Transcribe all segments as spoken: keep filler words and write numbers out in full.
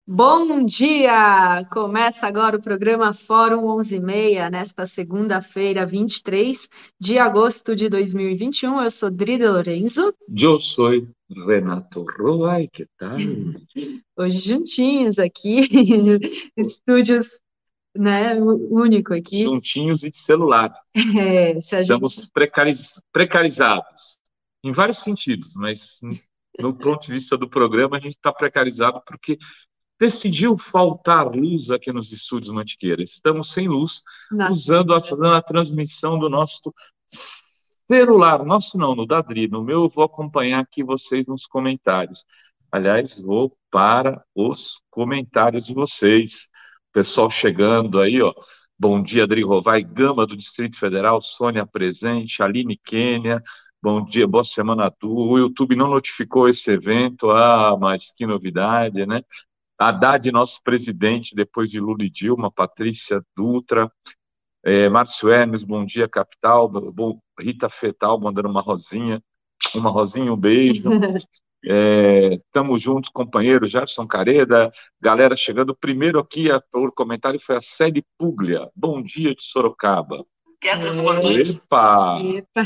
Bom dia! Começa agora o programa Fórum onze e meia, nesta segunda-feira, vinte e três de agosto de dois mil e vinte e um. Eu sou Drida Lorenzo, Yo soy Renato Roa, ¿y qué tal? hoje juntinhos aqui, estúdios, né, único aqui. Juntinhos e de celular. É, se a gente... Estamos precariz- precarizados, em vários sentidos, mas no ponto de vista do programa, a gente está precarizado porque decidiu faltar luz aqui nos estúdios Mantiqueira. Estamos sem luz, na- usando a, fazendo a transmissão do nosso celular. Nosso não, no da Dri. No meu, eu vou acompanhar aqui vocês nos comentários. Aliás, vou para os comentários de vocês. Pessoal chegando aí, ó. Bom dia, Adri Rovai, Gama do Distrito Federal, Sônia presente, Aline Quênia, bom dia, boa semana a tu. O YouTube não notificou esse evento, ah, mas que novidade, né? Haddad, nosso presidente, depois de Lula e Dilma, Patrícia Dutra, é, Márcio Hermes, bom dia, capital, bom, Rita Fetal, mandando uma rosinha, uma rosinha, um beijo. É, tamo juntos, companheiro Gerson Careda, galera chegando. Primeiro aqui, a, por comentário, foi a Célia Puglia. Bom dia de Sorocaba. Quer transformar? Epa! Epa!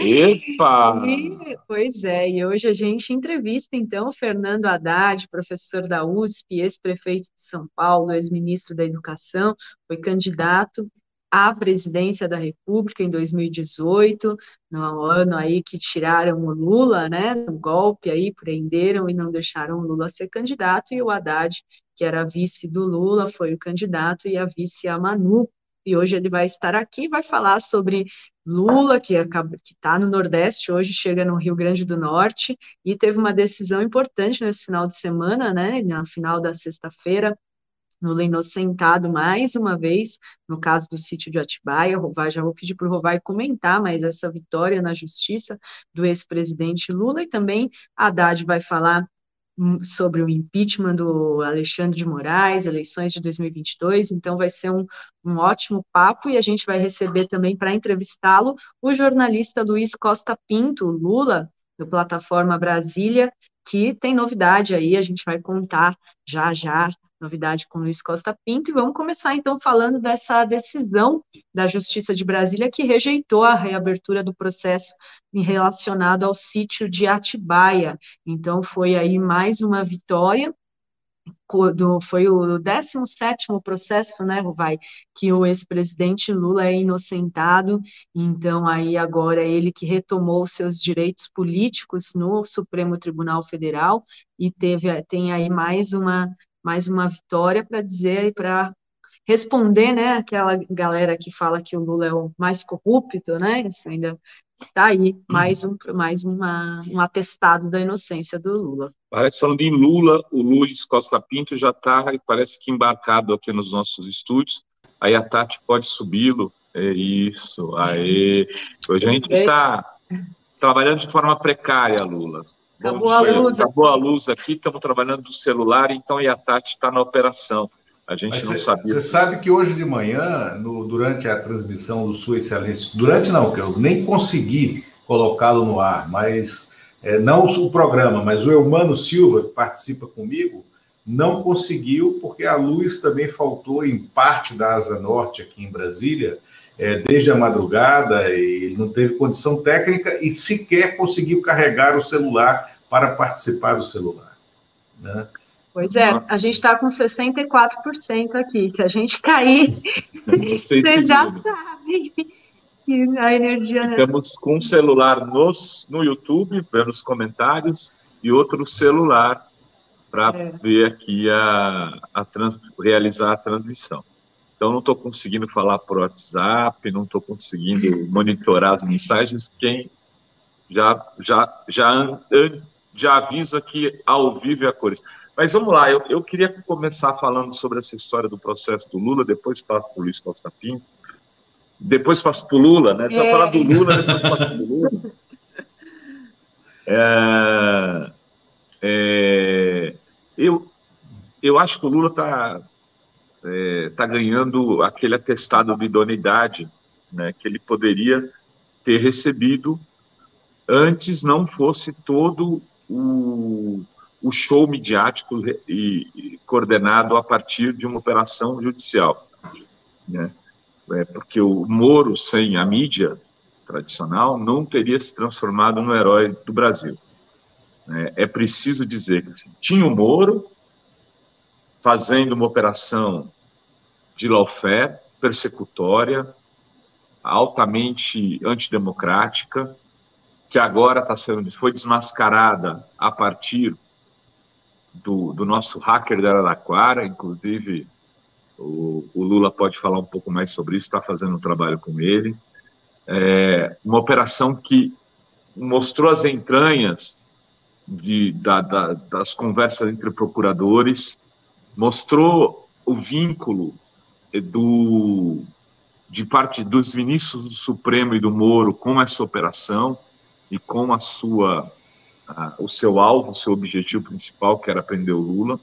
Epa! E, pois é, e hoje a gente entrevista, então, o Fernando Haddad, professor da U S P, ex-prefeito de São Paulo, ex-ministro da Educação, foi candidato à presidência da República em dois mil e dezoito, no ano aí que tiraram o Lula, né, no golpe aí, prenderam e não deixaram o Lula ser candidato, e o Haddad, que era vice do Lula, foi o candidato, e a vice a Manu, e hoje ele vai estar aqui e vai falar sobre Lula, que está no Nordeste, hoje chega no Rio Grande do Norte, e teve uma decisão importante nesse final de semana, né, no final da sexta-feira, Lula inocentado mais uma vez, no caso do sítio de Atibaia. Rovai, já vou pedir para o Rovai comentar, mas essa vitória na justiça do ex-presidente Lula, e também Haddad vai falar sobre o impeachment do Alexandre de Moraes, eleições de dois mil e vinte e dois, então vai ser um, um ótimo papo, e a gente vai receber também para entrevistá-lo o jornalista Luiz Costa Pinto, Lula, do Plataforma Brasília, que tem novidade aí, a gente vai contar já já, novidade com Luiz Costa Pinto, e vamos começar então falando dessa decisão da Justiça de Brasília que rejeitou a reabertura do processo relacionado ao sítio de Atibaia. Então, foi aí mais uma vitória, do, foi o décimo sétimo processo, né, Vai, que o ex-presidente Lula é inocentado, então aí agora é ele que retomou seus direitos políticos no Supremo Tribunal Federal, e teve, tem aí mais uma, mais uma vitória para dizer, para responder, né, aquela galera que fala que o Lula é o mais corrupto, né, isso ainda está aí, mais, um, mais uma, um atestado da inocência do Lula. Parece falando em Lula, o Luiz Costa Pinto já está, parece que embarcado aqui nos nossos estúdios. Aí a Tati pode subi-lo. É isso, aí. Hoje a gente está trabalhando de forma precária, Lula. Bom Acabou a dia. luz. Acabou a luz aqui, estamos trabalhando do celular, então e a Tati está na operação. A gente não sabia. Você sabe que hoje de manhã, no, durante a transmissão do Sua Excelência, durante não, que eu nem consegui colocá-lo no ar, mas é, não o programa, mas o Eumano Silva, que participa comigo, não conseguiu, porque a luz também faltou em parte da Asa Norte aqui em Brasília, é, desde a madrugada, e ele não teve condição técnica e sequer conseguiu carregar o celular para participar do celular, né? Pois é, a gente está com sessenta e quatro por cento aqui. Se a gente cair, vocês já sabem que a energia... Estamos com um celular nos, no YouTube, vendo os comentários, e outro celular para é. ver aqui a, a trans, realizar a transmissão. Então, não estou conseguindo falar por WhatsApp, não estou conseguindo monitorar as mensagens. Quem já, já, já, já aviso aqui ao vivo e a cores. Mas vamos lá, eu, eu queria começar falando sobre essa história do processo do Lula, depois passo para o Luiz Costa Pinto, depois passo para o Lula, né? Deixa eu é. falar do Lula, depois passo para o Lula. É, é, eu, eu acho que o Lula está é, tá ganhando aquele atestado de idoneidade, né, que ele poderia ter recebido antes não fosse todo o, o show midiático e, e coordenado a partir de uma operação judicial, né? É, porque o Moro, sem a mídia tradicional, não teria se transformado no herói do Brasil. É, é preciso dizer que tinha o Moro fazendo uma operação de lawfare, persecutória, altamente antidemocrática, que agora tá sendo, foi desmascarada a partir do, do nosso hacker da Araraquara, inclusive o, o Lula pode falar um pouco mais sobre isso, está fazendo um trabalho com ele. É uma operação que mostrou as entranhas de, da, da, das conversas entre procuradores, mostrou o vínculo do, de parte dos ministros do Supremo e do Moro com essa operação e com a sua, a, o seu alvo, o seu objetivo principal, que era prender o Lula.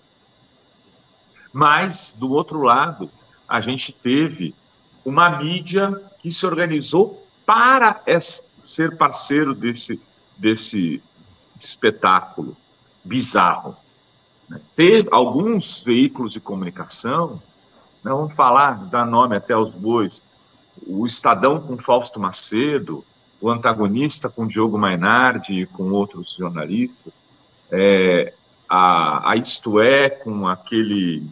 Mas, do outro lado, a gente teve uma mídia que se organizou para ser parceiro desse, desse espetáculo bizarro. Teve alguns veículos de comunicação, né, vamos falar, dar nome até aos bois, o Estadão com Fausto Macedo, o Antagonista com Diogo Mainardi e com outros jornalistas, é, a, a Isto É com aquele...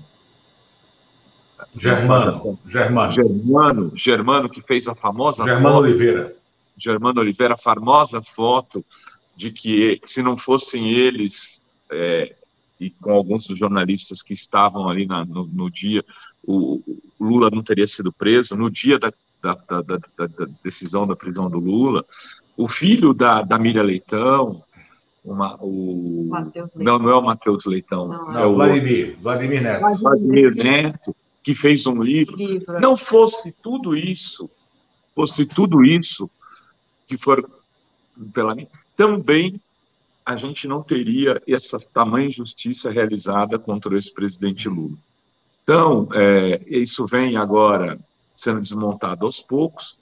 Germano, Germano. Germano, Germano, que fez a famosa Germano foto, Oliveira. Germano Oliveira, a famosa foto de que, se não fossem eles, é, e com alguns dos jornalistas que estavam ali na, no, no dia, o, o Lula não teria sido preso. No dia da, da, da, da, da decisão da prisão do Lula, o filho da, da Miriam Leitão, uma, o... não, não é o Matheus Leitão, não, é o Vladimir, Vladimir Neto. Vladimir Neto, que fez um livro. livro. Não fosse tudo isso, fosse tudo isso que for pela mim, também a gente não teria essa tamanha injustiça realizada contra o ex-presidente Lula. Então, é, isso vem agora sendo desmontado aos poucos,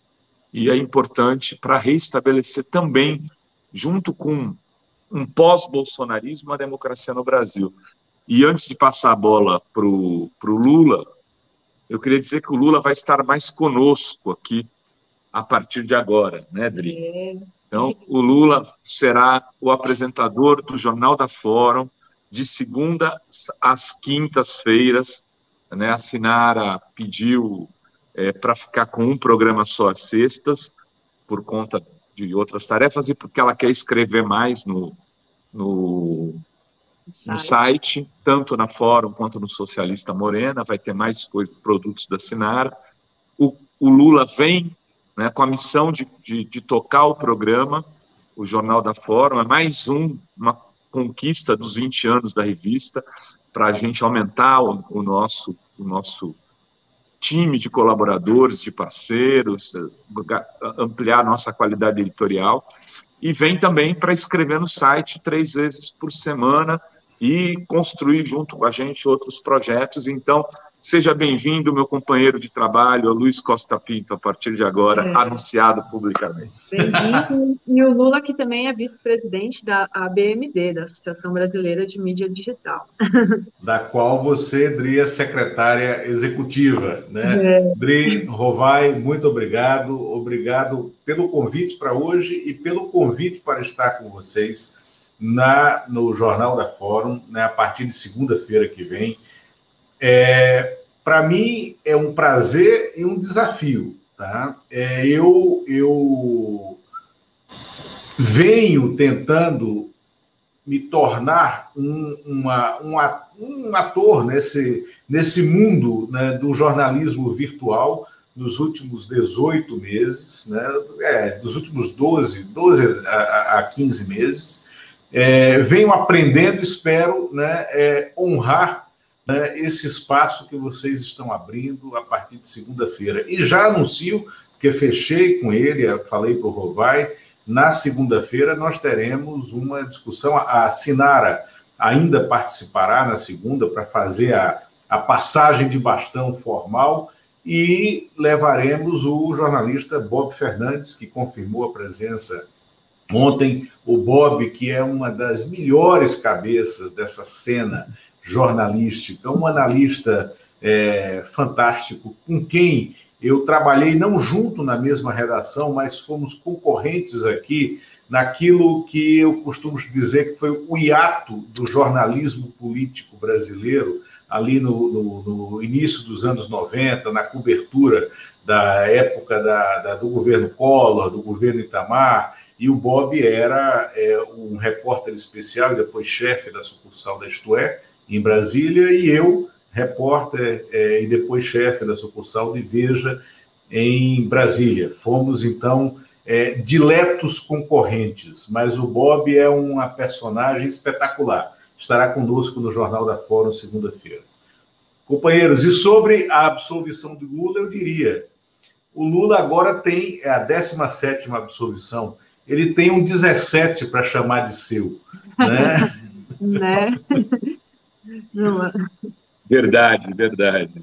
e é importante para reestabelecer também, junto com um pós-bolsonarismo, a democracia no Brasil. E antes de passar a bola para o Lula, eu queria dizer que o Lula vai estar mais conosco aqui a partir de agora, né, Dri? É. Então, o Lula será o apresentador do Jornal da Fórum de segunda às quintas-feiras, né? A Sinara pediu é, para ficar com um programa só às sextas, por conta de outras tarefas e porque ela quer escrever mais no, no, no site, tanto na Fórum quanto no Socialista Morena, vai ter mais coisas, produtos da Sinara. O, o Lula vem, né, com a missão de, de, de tocar o programa, o Jornal da Fórum, é mais um, uma conquista dos vinte anos da revista, para a gente aumentar o, o, nosso, o nosso time de colaboradores, de parceiros, ampliar a nossa qualidade editorial, e vem também para escrever no site três vezes por semana e construir junto com a gente outros projetos. Então, seja bem-vindo, meu companheiro de trabalho, Luiz Costa Pinto, a partir de agora, é. anunciado publicamente. Bem-vindo. E o Lula, que também é vice-presidente da A B M D, da Associação Brasileira de Mídia Digital. Da qual você, Dri, é secretária executiva, né? É. Dri Rovai, muito obrigado. Obrigado pelo convite para hoje e pelo convite para estar com vocês na, no Jornal da Fórum, né, a partir de segunda-feira que vem. É, para mim é um prazer e um desafio, tá? É, eu, eu venho tentando me tornar um, uma, um, um ator nesse, nesse mundo, né, do jornalismo virtual nos últimos dezoito meses, né, é, dos últimos doze, doze a, a quinze meses. É, venho aprendendo, espero, né, é, honrar esse espaço que vocês estão abrindo a partir de segunda-feira. E já anuncio, porque fechei com ele, falei para o Rovai, na segunda-feira nós teremos uma discussão, a Sinara ainda participará na segunda para fazer a, a passagem de bastão formal e levaremos o jornalista Bob Fernandes, que confirmou a presença Ontem, o Bob, que é uma das melhores cabeças dessa cena jornalística, um analista é, fantástico, com quem eu trabalhei não junto na mesma redação, mas fomos concorrentes aqui naquilo que eu costumo dizer que foi o hiato do jornalismo político brasileiro, ali no, no, no início dos anos noventa, na cobertura da época da, da, do governo Collor, do governo Itamar, e o Bob era é, um repórter especial e depois chefe da sucursal da Isto É, em Brasília, e eu, repórter é, e depois chefe da sucursal de Veja, em Brasília. Fomos, então, é, diletos concorrentes, mas o Bob é uma personagem espetacular. Estará conosco no Jornal da Fórum, segunda-feira. Companheiros, e sobre a absolvição de Lula, eu diria, o Lula agora tem a décima sétima absolvição, ele tem um dezessete para chamar de seu, né? Né? Verdade, verdade.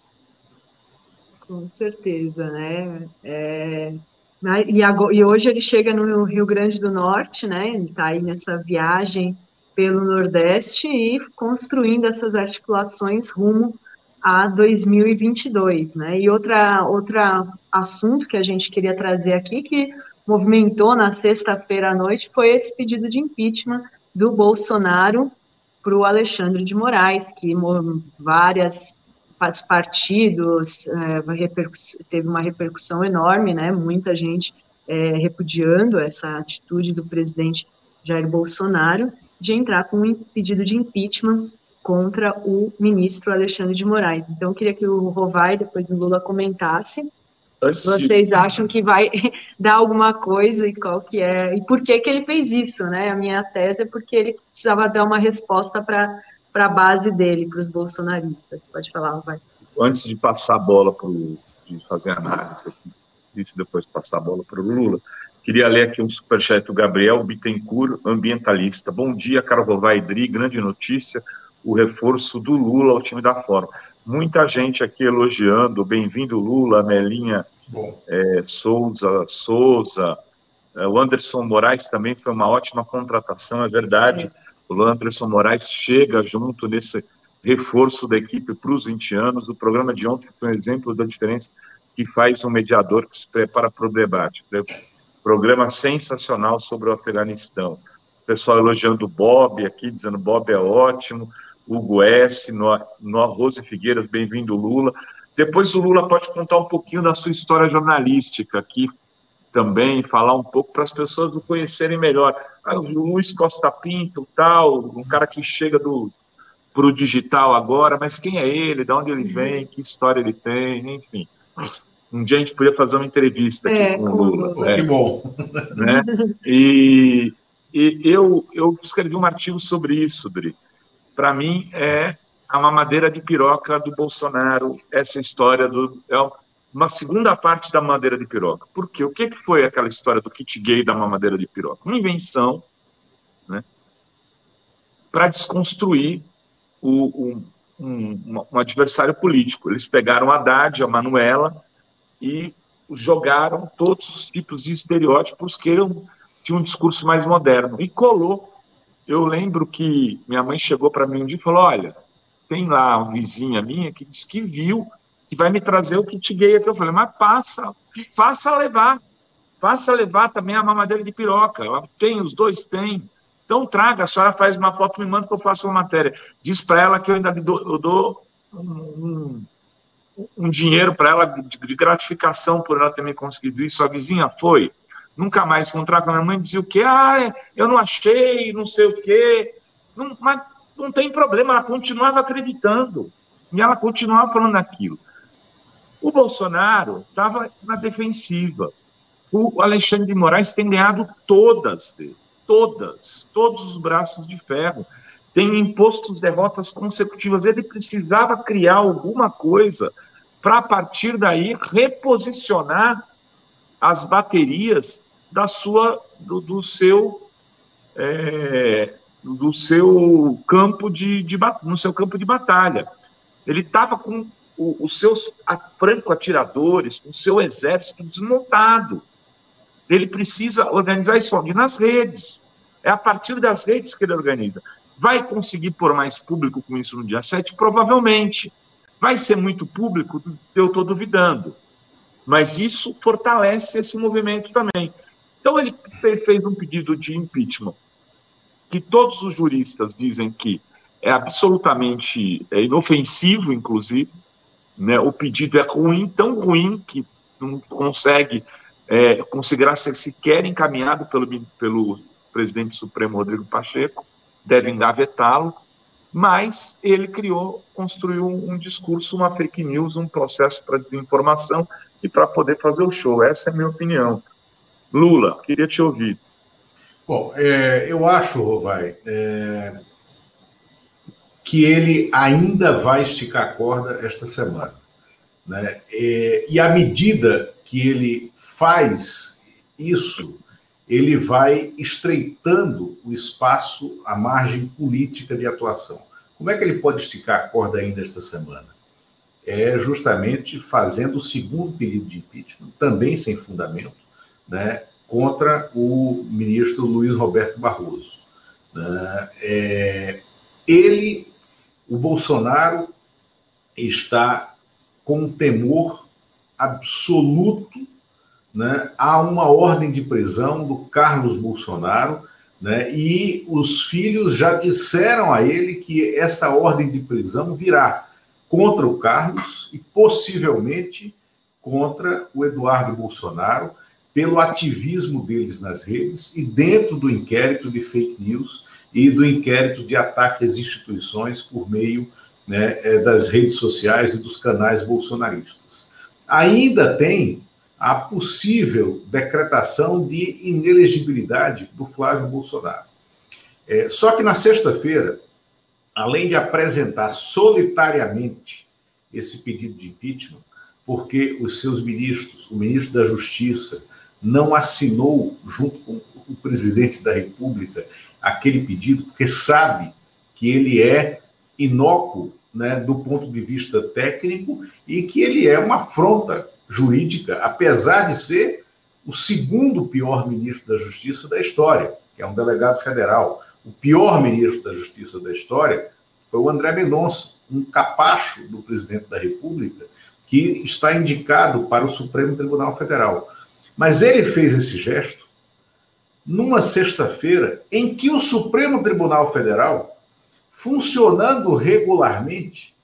Com certeza, né? É... E, agora, e hoje ele chega no Rio Grande do Norte, né? Ele está aí nessa viagem pelo Nordeste e construindo essas articulações rumo a dois mil e vinte e dois, né? E outra, outra assunto que a gente queria trazer aqui, que movimentou na sexta-feira à noite, foi esse pedido de impeachment do Bolsonaro para o Alexandre de Moraes, que várias partidos é, teve uma repercussão enorme, né? Muita gente é, repudiando essa atitude do presidente Jair Bolsonaro de entrar com um pedido de impeachment contra o ministro Alexandre de Moraes. Então, eu queria que o Rovai, depois do Lula, comentasse se vocês acham que vai dar alguma coisa e qual que é, e por que que ele fez isso, né? A minha tese é porque ele precisava dar uma resposta para para a base dele, para os bolsonaristas. Pode falar, Rovai. Antes de passar a bola para de fazer a análise, e depois passar a bola para o Lula, queria ler aqui um superchat do Gabriel Bittencourt, ambientalista. Bom dia, Carol Rovai e Dri, grande notícia, o reforço do Lula ao time da Fórum. Muita gente aqui elogiando, bem-vindo Lula, Melinha é, Souza, Souza, é, o Anderson Moraes também foi uma ótima contratação, é verdade, o Anderson Moraes chega junto nesse reforço da equipe para os vinte anos, o programa de ontem foi um exemplo da diferença que faz um mediador que se prepara para o debate, programa sensacional sobre o Afeganistão, o pessoal elogiando o Bob aqui, dizendo Bob é ótimo, Hugo S., no, no Rose Figueiras, bem-vindo Lula. Depois o Lula pode contar um pouquinho da sua história jornalística aqui também, falar um pouco para as pessoas o conhecerem melhor. Ah, o Luiz Costa Pinto, tal, um cara que chega do para o digital agora, mas quem é ele, de onde ele vem, que história ele tem, enfim. Um dia a gente podia fazer uma entrevista aqui é, com o Lula. Lula. É, que bom. Né? E, e eu, eu escrevi um artigo sobre isso, Dri. Para mim, é a mamadeira de piroca do Bolsonaro, essa história do... É uma segunda parte da mamadeira de piroca. Por quê? O que foi aquela história do kit gay da mamadeira de piroca? Uma invenção, né, para desconstruir o, um, um, um adversário político. Eles pegaram a Haddad, a Manuela, e jogaram todos os tipos de estereótipos que tinham um discurso mais moderno. E colou. Eu lembro que minha mãe chegou para mim um dia e falou, olha, tem lá uma vizinha minha que disse que viu, que vai me trazer o kit gay aqui. Eu falei, mas passa, faça levar, faça levar também a mamadeira de piroca. Ela tem, os dois têm. Então traga, a senhora faz uma foto, me manda que eu faço uma matéria. Diz para ela que eu ainda dou, eu dou um, um, um dinheiro para ela de, de gratificação por ela ter me conseguido isso. A vizinha foi. Nunca mais encontrar com a minha mãe e dizer o quê? Ah, eu não achei, não sei o quê. Não, mas não tem problema, ela continuava acreditando. E ela continuava falando aquilo. O Bolsonaro estava na defensiva. O Alexandre de Moraes tem ganhado todas dele. Todas. Todos os braços de ferro. Tem imposto derrotas consecutivas. Ele precisava criar alguma coisa para, a partir daí, reposicionar as baterias da sua, do, do seu é, do seu campo de, de no seu campo de batalha. Ele estava com o, os seus franco-atiradores, com o seu exército desmontado. Ele precisa organizar isso onde? Nas redes. É a partir das redes que ele organiza. Vai conseguir pôr mais público com isso no dia sete? Provavelmente. Vai ser muito público? Eu estou duvidando. Mas isso fortalece esse movimento também. Então, ele fez um pedido de impeachment, que todos os juristas dizem que é absolutamente é inofensivo, inclusive, né? O pedido é ruim, tão ruim, que não consegue é, considerar ser sequer encaminhado pelo, pelo presidente Supremo Rodrigo Pacheco, deve engavetá-lo, mas ele criou, construiu um, um discurso, uma fake news, um processo para desinformação e para poder fazer o show. Essa é a minha opinião. Lula, queria te ouvir. Bom, é, eu acho, Rovai, é, que ele ainda vai esticar a corda esta semana, né? É, e à medida que ele faz isso, ele vai estreitando o espaço, a margem política de atuação. Como é que ele pode esticar a corda ainda esta semana? É justamente fazendo o segundo pedido de impeachment, também sem fundamento, né, contra o ministro Luiz Roberto Barroso. Né? É, ele, o Bolsonaro, está com um temor absoluto, né? Há uma ordem de prisão do Carlos Bolsonaro, né? E os filhos já disseram a ele que essa ordem de prisão virá contra o Carlos e possivelmente contra o Eduardo Bolsonaro, pelo ativismo deles nas redes e dentro do inquérito de fake news e do inquérito de ataque às instituições por meio, né, das redes sociais e dos canais bolsonaristas. Ainda tem a possível decretação de inelegibilidade do Flávio Bolsonaro. É, só que na sexta-feira, além de apresentar solitariamente esse pedido de impeachment, porque os seus ministros, o ministro da Justiça, não assinou, junto com o presidente da República, aquele pedido, porque sabe que ele é inócuo, né, do ponto de vista técnico e que ele é uma afronta jurídica, apesar de ser o segundo pior ministro da Justiça da história, que é um delegado federal. O pior ministro da Justiça da história foi o André Mendonça, um capacho do presidente da República, que está indicado para o Supremo Tribunal Federal. Mas ele fez esse gesto numa sexta-feira em que o Supremo Tribunal Federal, funcionando regularmente,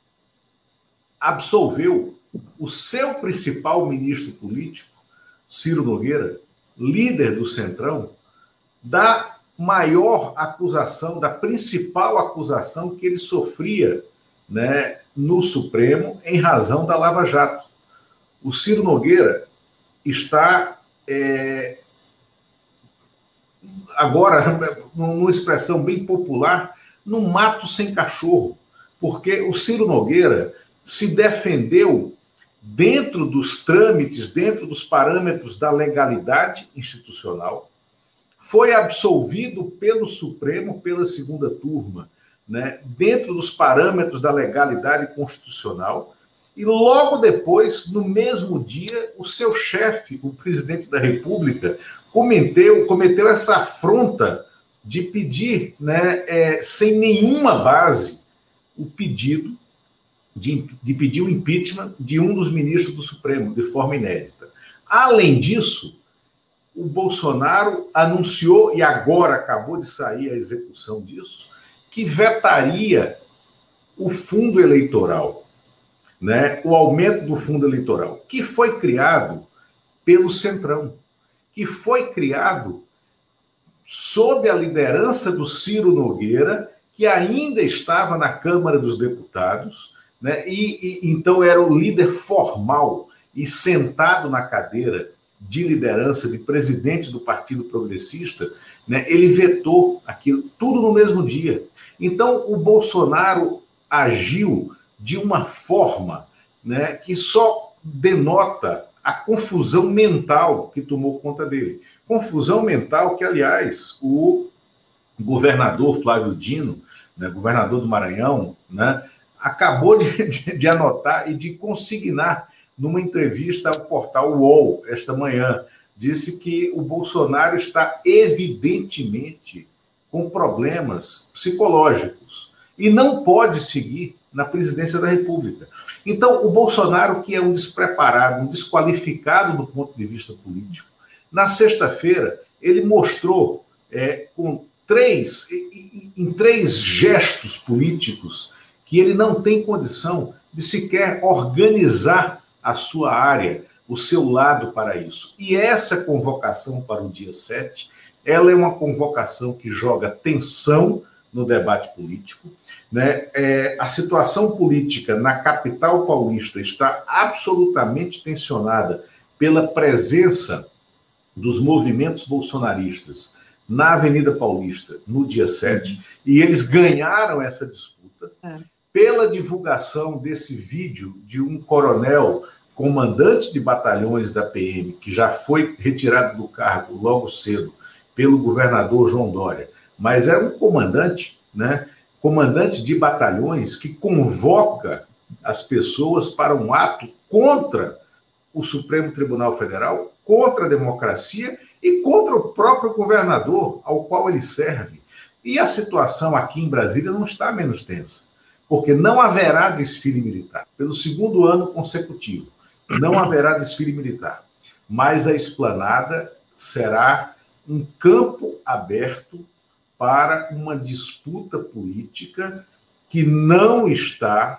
absolveu o seu principal ministro político, Ciro Nogueira, líder do Centrão, da maior acusação, da principal acusação que ele sofria, né, no Supremo em razão da Lava Jato. O Ciro Nogueira está é, agora, numa expressão bem popular, no mato sem cachorro, porque o Ciro Nogueira se defendeu dentro dos trâmites, dentro dos parâmetros da legalidade institucional, foi absolvido pelo Supremo, pela segunda turma, né, dentro dos parâmetros da legalidade constitucional, e logo depois, no mesmo dia, o seu chefe, o presidente da República, cometeu, cometeu essa afronta de pedir, né, é, sem nenhuma base, o pedido de, de pedir o impeachment de um dos ministros do Supremo, de forma inédita. Além disso, o Bolsonaro anunciou, e agora acabou de sair a execução disso, que vetaria o fundo eleitoral, né, o aumento do fundo eleitoral, que foi criado pelo Centrão, que foi criado sob a liderança do Ciro Nogueira, que ainda estava na Câmara dos Deputados, né, e, e então era o líder formal e sentado na cadeira de liderança, de presidente do Partido Progressista, né, ele vetou aquilo, tudo no mesmo dia. Então, o Bolsonaro agiu de uma forma, né, que só denota a confusão mental que tomou conta dele. Confusão mental que, aliás, o governador Flávio Dino, né, governador do Maranhão, né, acabou de, de, de anotar e de consignar numa entrevista ao portal U O L esta manhã, disse que o Bolsonaro está evidentemente com problemas psicológicos e não pode seguir na presidência da República. Então, o Bolsonaro, que é um despreparado, um desqualificado do ponto de vista político, na sexta-feira ele mostrou é, com três, em, em três gestos políticos que ele não tem condição de sequer organizar a sua área, o seu lado para isso. E essa convocação para o dia sete, ela é uma convocação que joga tensão no debate político, né? É, a situação política na capital paulista está absolutamente tensionada pela presença dos movimentos bolsonaristas na Avenida Paulista no dia sete, e eles ganharam essa disputa é. pela divulgação desse vídeo de um coronel, comandante de batalhões da P M, que já foi retirado do cargo logo cedo pelo governador João Dória, mas é um comandante, né, comandante de batalhões que convoca as pessoas para um ato contra o Supremo Tribunal Federal, contra a democracia e contra o próprio governador ao qual ele serve. E a situação aqui em Brasília não está menos tensa, porque não haverá desfile militar. Pelo segundo ano consecutivo, não haverá desfile militar, mas a esplanada será um campo aberto para uma disputa política que não está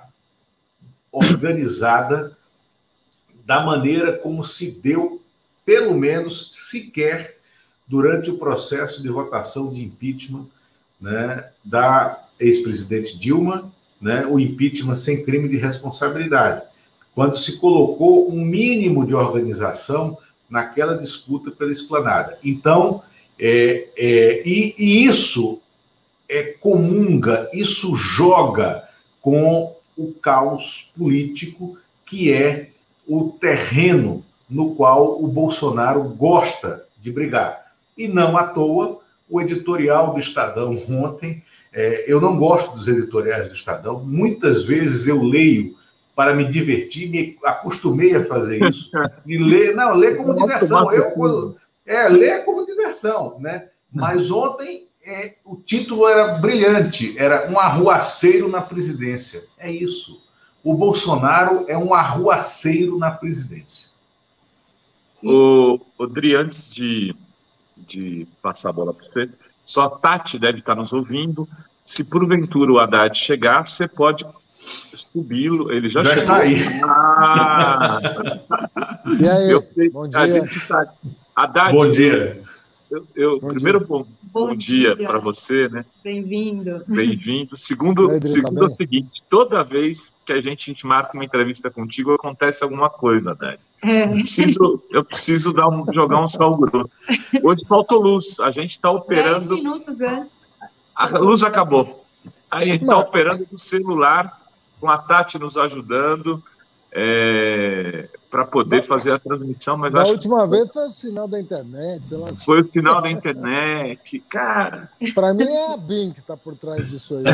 organizada da maneira como se deu, pelo menos sequer, durante o processo de votação de impeachment, né, da ex-presidente Dilma, né, o impeachment sem crime de responsabilidade, quando se colocou um mínimo de organização naquela disputa pela esplanada. Então, É, é, e, e isso é, comunga, isso joga com o caos político, que é o terreno no qual o Bolsonaro gosta de brigar. E não à toa, o editorial do Estadão ontem, é, eu não gosto dos editoriais do Estadão, muitas vezes eu leio para me divertir, me acostumei a fazer isso, e ler, não, ler como diversão. Eu, quando, É, ler como diversão, né? Mas ontem é, o título era brilhante, era um arruaceiro na presidência. É isso. O Bolsonaro é um arruaceiro na presidência. O, o Dri, antes de, de passar a bola para você, só a Tati deve estar nos ouvindo. Se porventura o Haddad chegar, você pode subi-lo. Ele já, já chegou. está aí. Ah! E aí? Eu sei, bom dia. A gente tá... Haddad, bom dia. Eu, eu, bom primeiro, dia. bom, bom, bom dia, dia. para você, né? Bem-vindo. Bem-vindo. Segundo, aí, segundo tá é o seguinte, toda vez que a gente, a gente marca uma entrevista contigo, acontece alguma coisa, Haddad. É. Eu preciso, eu preciso dar um, jogar um sal grosso. Hoje faltou luz, a gente está operando... dez minutos antes. A luz acabou. Aí a gente está operando do celular, com a Tati nos ajudando, é, para poder da, fazer a transmissão. Mas da acho última que... vez foi o sinal da internet, sei lá. Foi o sinal da internet, cara. Para mim é a B I M que está por trás disso aí.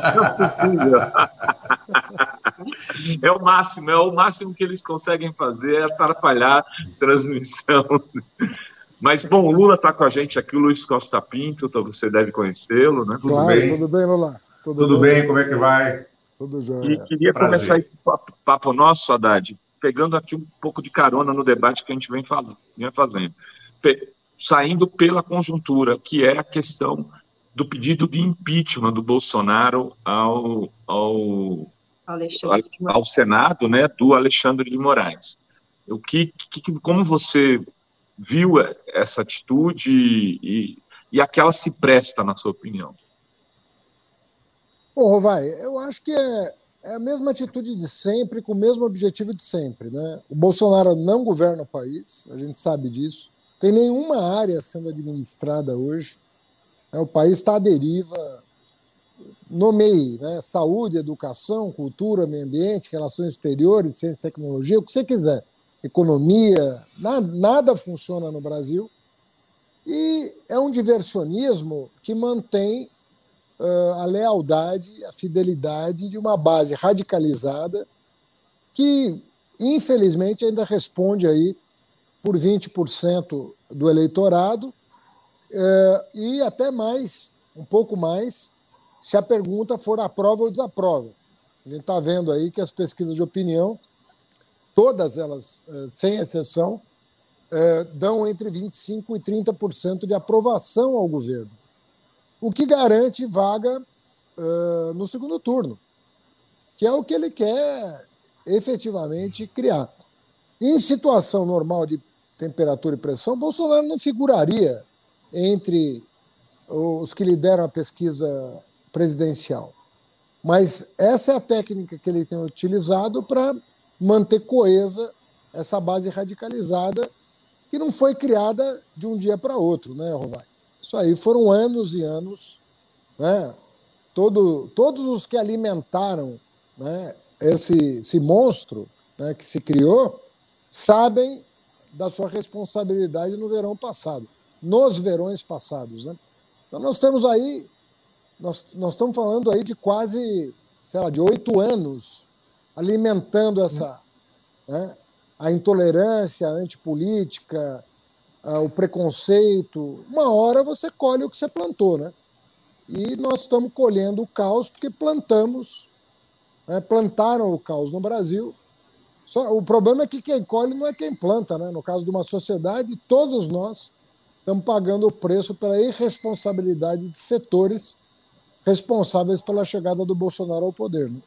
É o máximo, é o máximo que eles conseguem fazer, é atrapalhar a transmissão. Mas, bom, o Lula está com a gente aqui, o Luiz Costa Pinto, então você deve conhecê-lo, né? Tudo claro, bem? Tudo bem, Lula? Tudo, tudo bem? bem, como é que vai? Tudo jóia. E queria Prazer. começar esse papo, papo nosso, Haddad, pegando aqui um pouco de carona no debate que a gente vem, faz, vem fazendo. Pe saindo pela conjuntura, que é a questão do pedido de impeachment do Bolsonaro ao, ao, ao, ao Senado, né, do Alexandre de Moraes. O que, que, como você viu essa atitude e, e a que ela se presta, na sua opinião? Bom, Rovai, eu acho que é, é a mesma atitude de sempre, com o mesmo objetivo de sempre, né? O Bolsonaro não governa o país, a gente sabe disso. Tem nenhuma área sendo administrada hoje. Né? O país está à deriva. Nomeie, né? Saúde, educação, cultura, meio ambiente, relações exteriores, ciência e tecnologia, o que você quiser. Economia, nada, nada funciona no Brasil. E é um diversionismo que mantém uh, a lealdade, a fidelidade de uma base radicalizada que, infelizmente, ainda responde aí por vinte por cento do eleitorado, é, e até mais, um pouco mais, se a pergunta for aprova ou desaprova. A gente está vendo aí que as pesquisas de opinião, todas elas, sem exceção, dão entre vinte e cinco por cento e trinta por cento de aprovação ao governo, o que garante vaga uh, no segundo turno, que é o que ele quer efetivamente criar. Em situação normal de temperatura e pressão, Bolsonaro não figuraria entre os que lideram a pesquisa presidencial. Mas essa é a técnica que ele tem utilizado para manter coesa essa base radicalizada, que não foi criada de um dia para outro, né, Rovai? Isso aí foram anos e anos, né? Todo, todos os que alimentaram, né, esse, esse monstro, né, que se criou, sabem da sua responsabilidade no verão passado, nos verões passados, né? Então nós temos aí, nós, nós estamos falando aí de quase, sei lá, de oito anos alimentando essa, né, a intolerância, a antipolítica, o preconceito. Uma hora você colhe o que você plantou, né? E nós estamos colhendo o caos porque plantamos, né? Plantaram o caos no Brasil. Só, o problema é que quem colhe não é quem planta, né? No caso de uma sociedade, todos nós estamos pagando o preço pela irresponsabilidade de setores responsáveis pela chegada do Bolsonaro ao poder, né?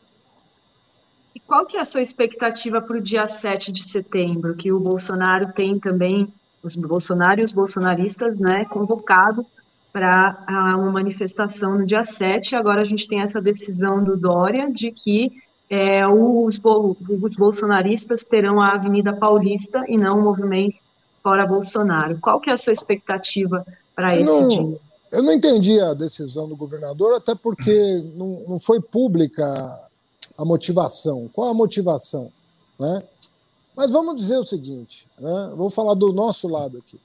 E qual que é a sua expectativa para o dia sete de setembro, que o Bolsonaro tem também, os Bolsonaro e os bolsonaristas, né, convocado para uma manifestação no dia sete. Agora a gente tem essa decisão do Dória de que é, os, os bolsonaristas terão a Avenida Paulista e não o movimento Fora Bolsonaro. Qual que é a sua expectativa para esse não, dia? Eu não entendi a decisão do governador, até porque não, não foi pública a motivação. Qual a motivação? Né? Mas vamos dizer o seguinte, né? Vou falar do nosso lado aqui.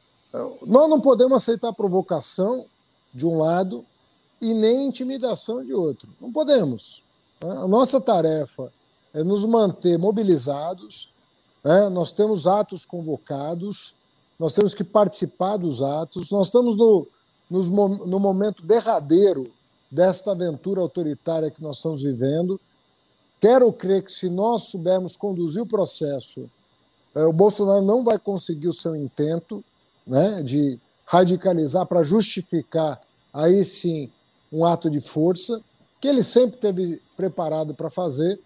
Nós não podemos aceitar provocação de um lado e nem intimidação de outro. Não podemos. Né? A nossa tarefa é nos manter mobilizados, né? Nós temos atos convocados, nós temos que participar dos atos, nós estamos no, nos, no momento derradeiro desta aventura autoritária que nós estamos vivendo. Quero crer que, se nós soubermos conduzir o processo, o Bolsonaro não vai conseguir o seu intento, né, de radicalizar para justificar, aí sim, um ato de força, que ele sempre teve preparado para fazer.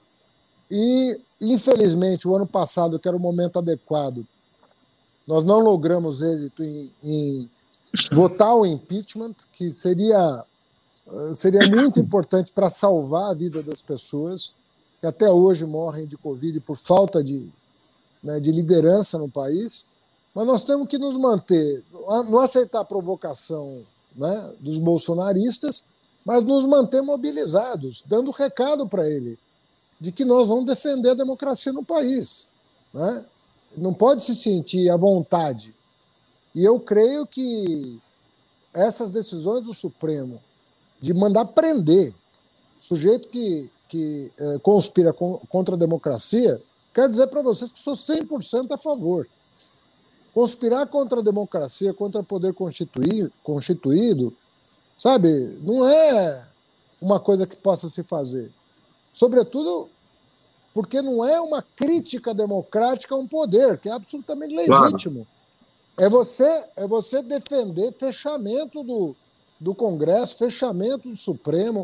E, infelizmente, o ano passado, que era o momento adequado, nós não logramos êxito em, em votar o impeachment, que seria, seria muito importante para salvar a vida das pessoas, que até hoje morrem de Covid por falta de, né, de liderança no país. Mas nós temos que nos manter, não aceitar a provocação, né, dos bolsonaristas, mas nos manter mobilizados, dando recado para ele de que nós vamos defender a democracia no país. Né? Não pode se sentir à vontade. E eu creio que essas decisões do Supremo de mandar prender sujeito que que eh, conspira com, contra a democracia, quero dizer para vocês que sou cem por cento a favor. Conspirar contra a democracia, contra o poder constituído, constituído, sabe, não é uma coisa que possa se fazer. Sobretudo porque não é uma crítica democrática a um poder, que é absolutamente legítimo. Claro. É você, é você defender fechamento do, do Congresso, fechamento do Supremo,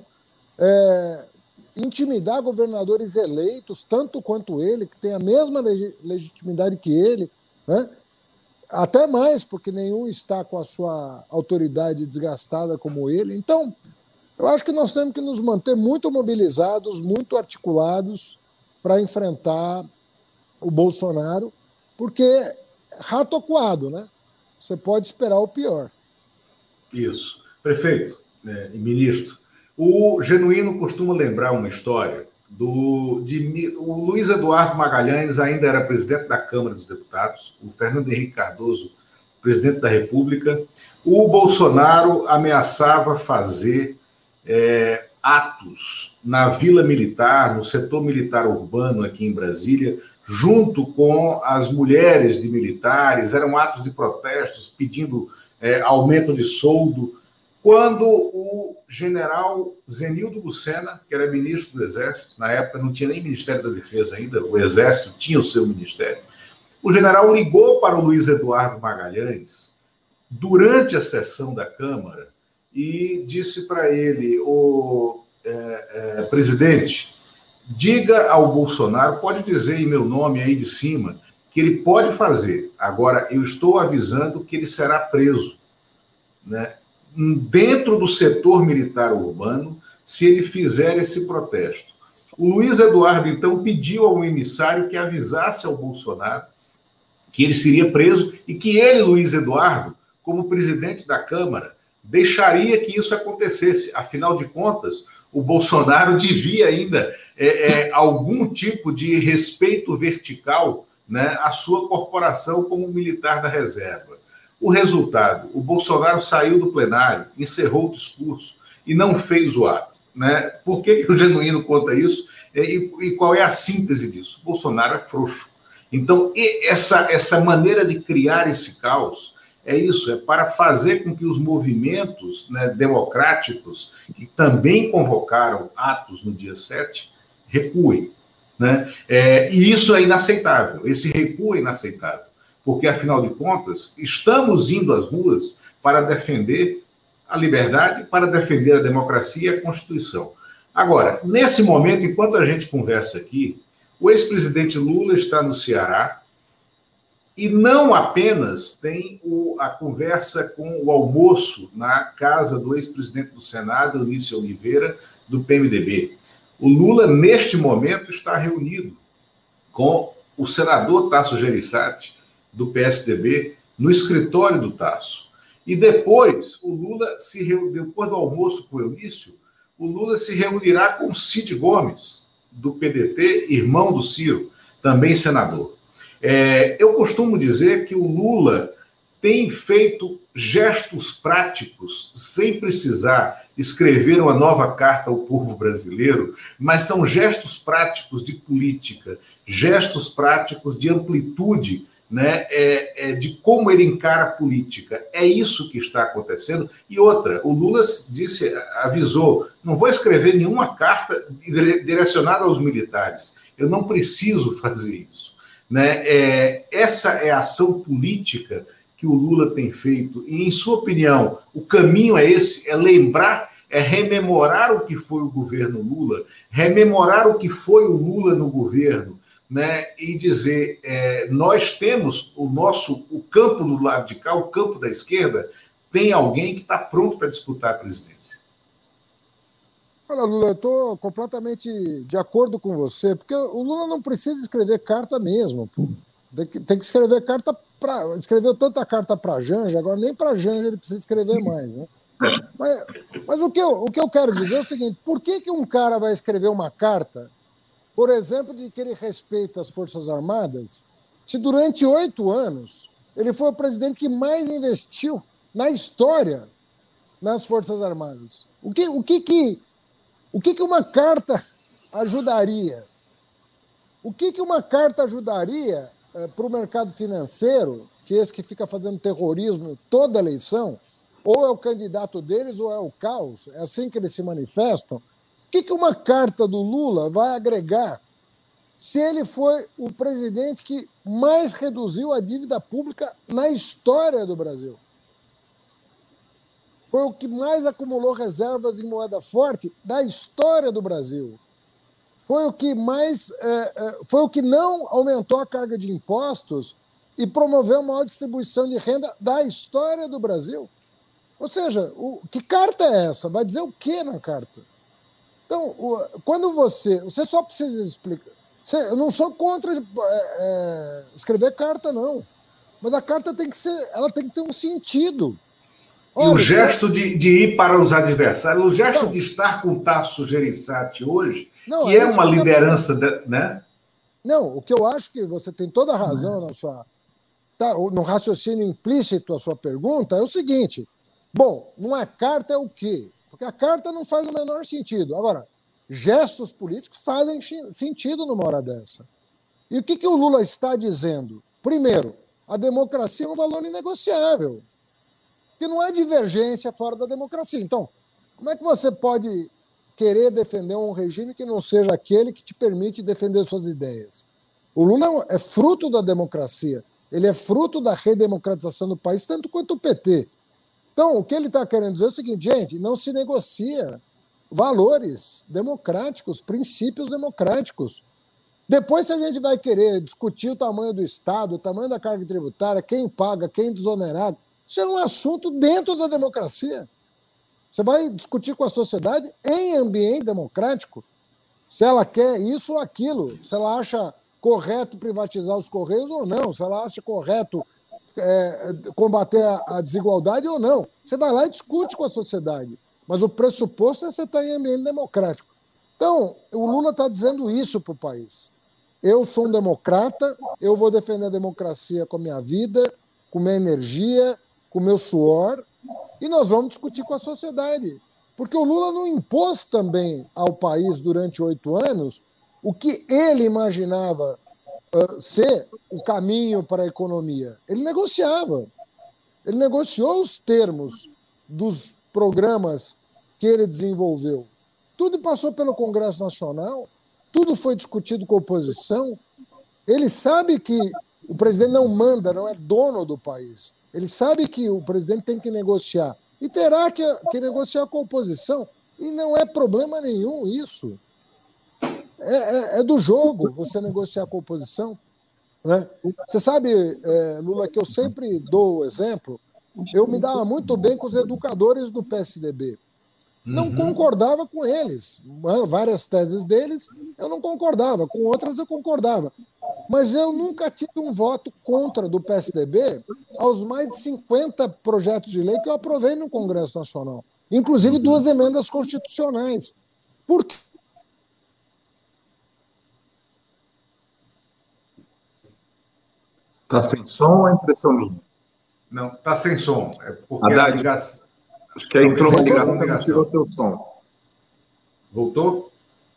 é, intimidar governadores eleitos, tanto quanto ele, que tem a mesma legitimidade que ele, né? Até mais, porque nenhum está com a sua autoridade desgastada como ele. Então, eu acho que nós temos que nos manter muito mobilizados, muito articulados para enfrentar o Bolsonaro, porque rato acuado, né? Você pode esperar o pior. Isso. Prefeito, né, e ministro, o Genuíno costuma lembrar uma história do... De, o Luiz Eduardo Magalhães ainda era presidente da Câmara dos Deputados, o Fernando Henrique Cardoso, presidente da República. O Bolsonaro ameaçava fazer é, atos na Vila Militar, no setor militar urbano aqui em Brasília, junto com as mulheres de militares, eram atos de protestos pedindo é, aumento de soldo, quando o general Zenildo Lucena, que era ministro do Exército, na época não tinha nem Ministério da Defesa ainda, o Exército tinha o seu ministério, o general ligou para o Luiz Eduardo Magalhães durante a sessão da Câmara e disse para ele, o é, é, presidente, diga ao Bolsonaro, pode dizer em meu nome aí de cima, que ele pode fazer. Agora, eu estou avisando que ele será preso, né, dentro do setor militar urbano, se ele fizer esse protesto. O Luiz Eduardo, então, pediu ao emissário que avisasse ao Bolsonaro que ele seria preso e que ele, Luiz Eduardo, como presidente da Câmara, deixaria que isso acontecesse. Afinal de contas, o Bolsonaro devia ainda é, é, algum tipo de respeito vertical, né, à sua corporação como militar da reserva. O resultado, o Bolsonaro saiu do plenário, encerrou o discurso e não fez o ato, né? Por que, que o Genuíno conta isso? E, e qual é a síntese disso? O Bolsonaro é frouxo. Então, essa, essa maneira de criar esse caos é isso, é para fazer com que os movimentos, né, democráticos, que também convocaram atos no dia sete, recuem, né? É, e isso é inaceitável, esse recuo é inaceitável, porque, afinal de contas, estamos indo às ruas para defender a liberdade, para defender a democracia e a Constituição. Agora, nesse momento, enquanto a gente conversa aqui, o ex-presidente Lula está no Ceará e não apenas tem o, a conversa com o almoço na casa do ex-presidente do Senado, Eunício Oliveira, do P M D B. O Lula, neste momento, está reunido com o senador Tasso Gereissati, do P S D B, no escritório do Tasso. E depois, o Lula se reuniu, depois do almoço com o Eunício, o Lula se reunirá com Cid Gomes, do P D T, irmão do Ciro, também senador. É, eu costumo dizer que o Lula tem feito gestos práticos, sem precisar escrever uma nova carta ao povo brasileiro, mas são gestos práticos de política, gestos práticos de amplitude, né, é, é, de como ele encara a política. É isso que está acontecendo. E outra, o Lula disse, avisou, não vou escrever nenhuma carta direcionada aos militares, eu não preciso fazer isso, né? É, essa é a ação política que o Lula tem feito, e, em sua opinião, o caminho é esse, é lembrar, é rememorar o que foi o governo Lula, rememorar o que foi o Lula no governo, né, e dizer, é, nós temos o nosso, o campo do lado de cá, o campo da esquerda, tem alguém que está pronto para disputar a presidência. Olha, Lula, eu estou completamente de acordo com você, porque o Lula não precisa escrever carta mesmo. Pô. Tem que, tem que escrever carta para... Escreveu tanta carta para a Janja, agora nem para a Janja ele precisa escrever mais, né? Mas, mas o, que eu, o que eu quero dizer é o seguinte, por que, que um cara vai escrever uma carta, por exemplo, de que ele respeita as Forças Armadas, se durante oito anos ele foi o presidente que mais investiu na história nas Forças Armadas? O que, o que, que, o que, que uma carta ajudaria? O que, que uma carta ajudaria é, para o mercado financeiro, que é esse que fica fazendo terrorismo toda eleição, ou é o candidato deles ou é o caos, é assim que eles se manifestam? O que, que uma carta do Lula vai agregar se ele foi o presidente que mais reduziu a dívida pública na história do Brasil? Foi o que mais acumulou reservas em moeda forte da história do Brasil. Foi o que mais, é, é, foi o que não aumentou a carga de impostos e promoveu a maior distribuição de renda da história do Brasil. Ou seja, o, que carta é essa? Vai dizer o quê na carta? Então, o, quando você... Você só precisa explicar... Você, eu não sou contra é, é, escrever carta, não. Mas a carta tem que ser... Ela tem que ter um sentido. Olha, e o gesto de, de ir para os adversários, o gesto não, de estar com o Tasso Gereissati hoje, não, que é, é uma liderança, de, né? Não, o que eu acho que você tem toda a razão na sua, tá, no raciocínio implícito à sua pergunta, é o seguinte... Bom, uma carta é o quê? Porque a carta não faz o menor sentido. Agora, gestos políticos fazem sentido numa hora dessa. E o que, que o Lula está dizendo? Primeiro, a democracia é um valor inegociável, que não há divergência fora da democracia. Então, como é que você pode querer defender um regime que não seja aquele que te permite defender suas ideias? O Lula é fruto da democracia, ele é fruto da redemocratização do país, tanto quanto o P T. Então, o que ele está querendo dizer é o seguinte, gente, não se negocia valores democráticos, princípios democráticos. Depois, se a gente vai querer discutir o tamanho do Estado, o tamanho da carga tributária, quem paga, quem é desonerado, isso é um assunto dentro da democracia. Você vai discutir com a sociedade em ambiente democrático se ela quer isso ou aquilo, se ela acha correto privatizar os Correios ou não, se ela acha correto é, combater a, a desigualdade ou não. Você vai lá e discute com a sociedade. Mas o pressuposto é você estar em ambiente democrático. Então, o Lula está dizendo isso para o país. Eu sou um democrata, eu vou defender a democracia com a minha vida, com minha energia, com o meu suor, e nós vamos discutir com a sociedade. Porque o Lula não impôs também ao país, durante oito anos, o que ele imaginava uh, ser o caminho para a economia. Ele negociava. Ele negociou os termos dos programas que ele desenvolveu. Tudo passou pelo Congresso Nacional, tudo foi discutido com a oposição. Ele sabe que o presidente não manda, não é dono do país. Ele sabe que o presidente tem que negociar. E terá que, que negociar com a oposição. E não é problema nenhum isso. É, é, é do jogo você negociar com a oposição. Né? Você sabe, é, Lula, que eu sempre dou o exemplo, eu me dava muito bem com os educadores do P S D B. Não concordava com eles. Várias teses deles eu não concordava, com outras eu concordava. Mas eu nunca tive um voto contra do P S D B aos mais de cinquenta projetos de lei que eu aprovei no Congresso Nacional. Inclusive duas emendas constitucionais. Por quê? Está sem som ou é impressão minha? Não, está sem som. É porque Haddad, a ligação... Acho que entrou uma ligação uma que não tirou teu som. Voltou?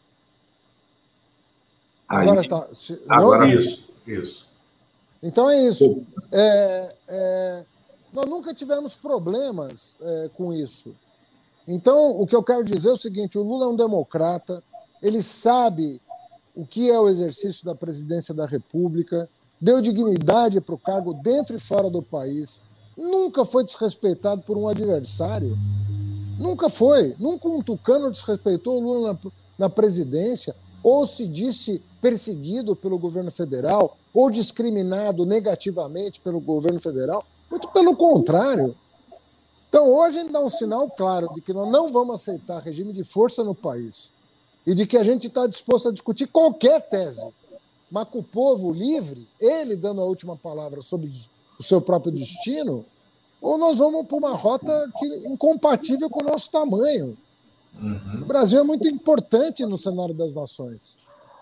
Agora está. Agora isso, isso. Então é isso. É, é, nós nunca tivemos problemas é, com isso. Então, o que eu quero dizer é o seguinte: o Lula é um democrata, ele sabe o que é o exercício da presidência da República, deu dignidade para o cargo dentro e fora do país, nunca foi desrespeitado por um adversário. Nunca foi. Nunca um tucano desrespeitou o Lula na, na presidência, ou se disse perseguido pelo governo federal, ou discriminado negativamente pelo governo federal. Muito pelo contrário. Então, hoje ele dá um sinal claro de que nós não vamos aceitar regime de força no país e de que a gente está disposto a discutir qualquer tese, mas com o povo livre, ele dando a última palavra sobre o seu próprio destino, ou nós vamos para uma rota que, incompatível com o nosso tamanho. Uhum. O Brasil é muito importante no cenário das nações.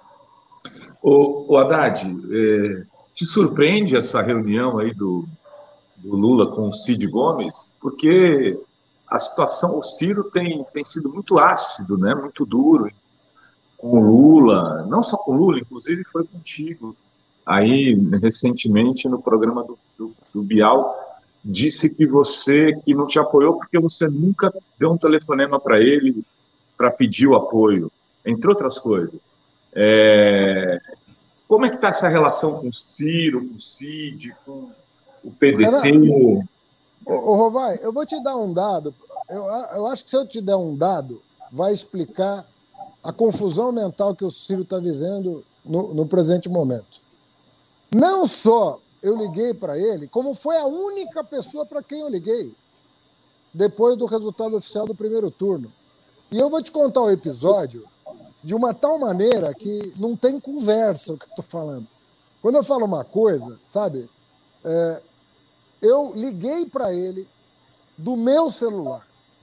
O, o Haddad, é, te surpreende essa reunião aí do, do Lula com o Cid Gomes? Porque a situação, o Ciro tem, tem sido muito ácido, né? Muito duro com o Lula, não só com o Lula, inclusive foi contigo. Aí, recentemente, no programa do, do, do Bial, disse que você que não te apoiou porque você nunca deu um telefonema para ele para pedir o apoio, entre outras coisas. É... Como é que está essa relação com o Ciro, com o Cid, com o P D T? Ô, ô Rovai, eu vou te dar um dado. Eu, eu acho que se eu te der um dado, vai explicar a confusão mental que o Ciro está vivendo no, no presente momento. Não só eu liguei para ele, como foi a única pessoa para quem eu liguei, depois do resultado oficial do primeiro turno. E eu vou te contar o episódio de uma tal maneira que não tem conversa o que eu estou falando. Quando eu falo uma coisa, sabe, é, eu liguei para ele do meu celular.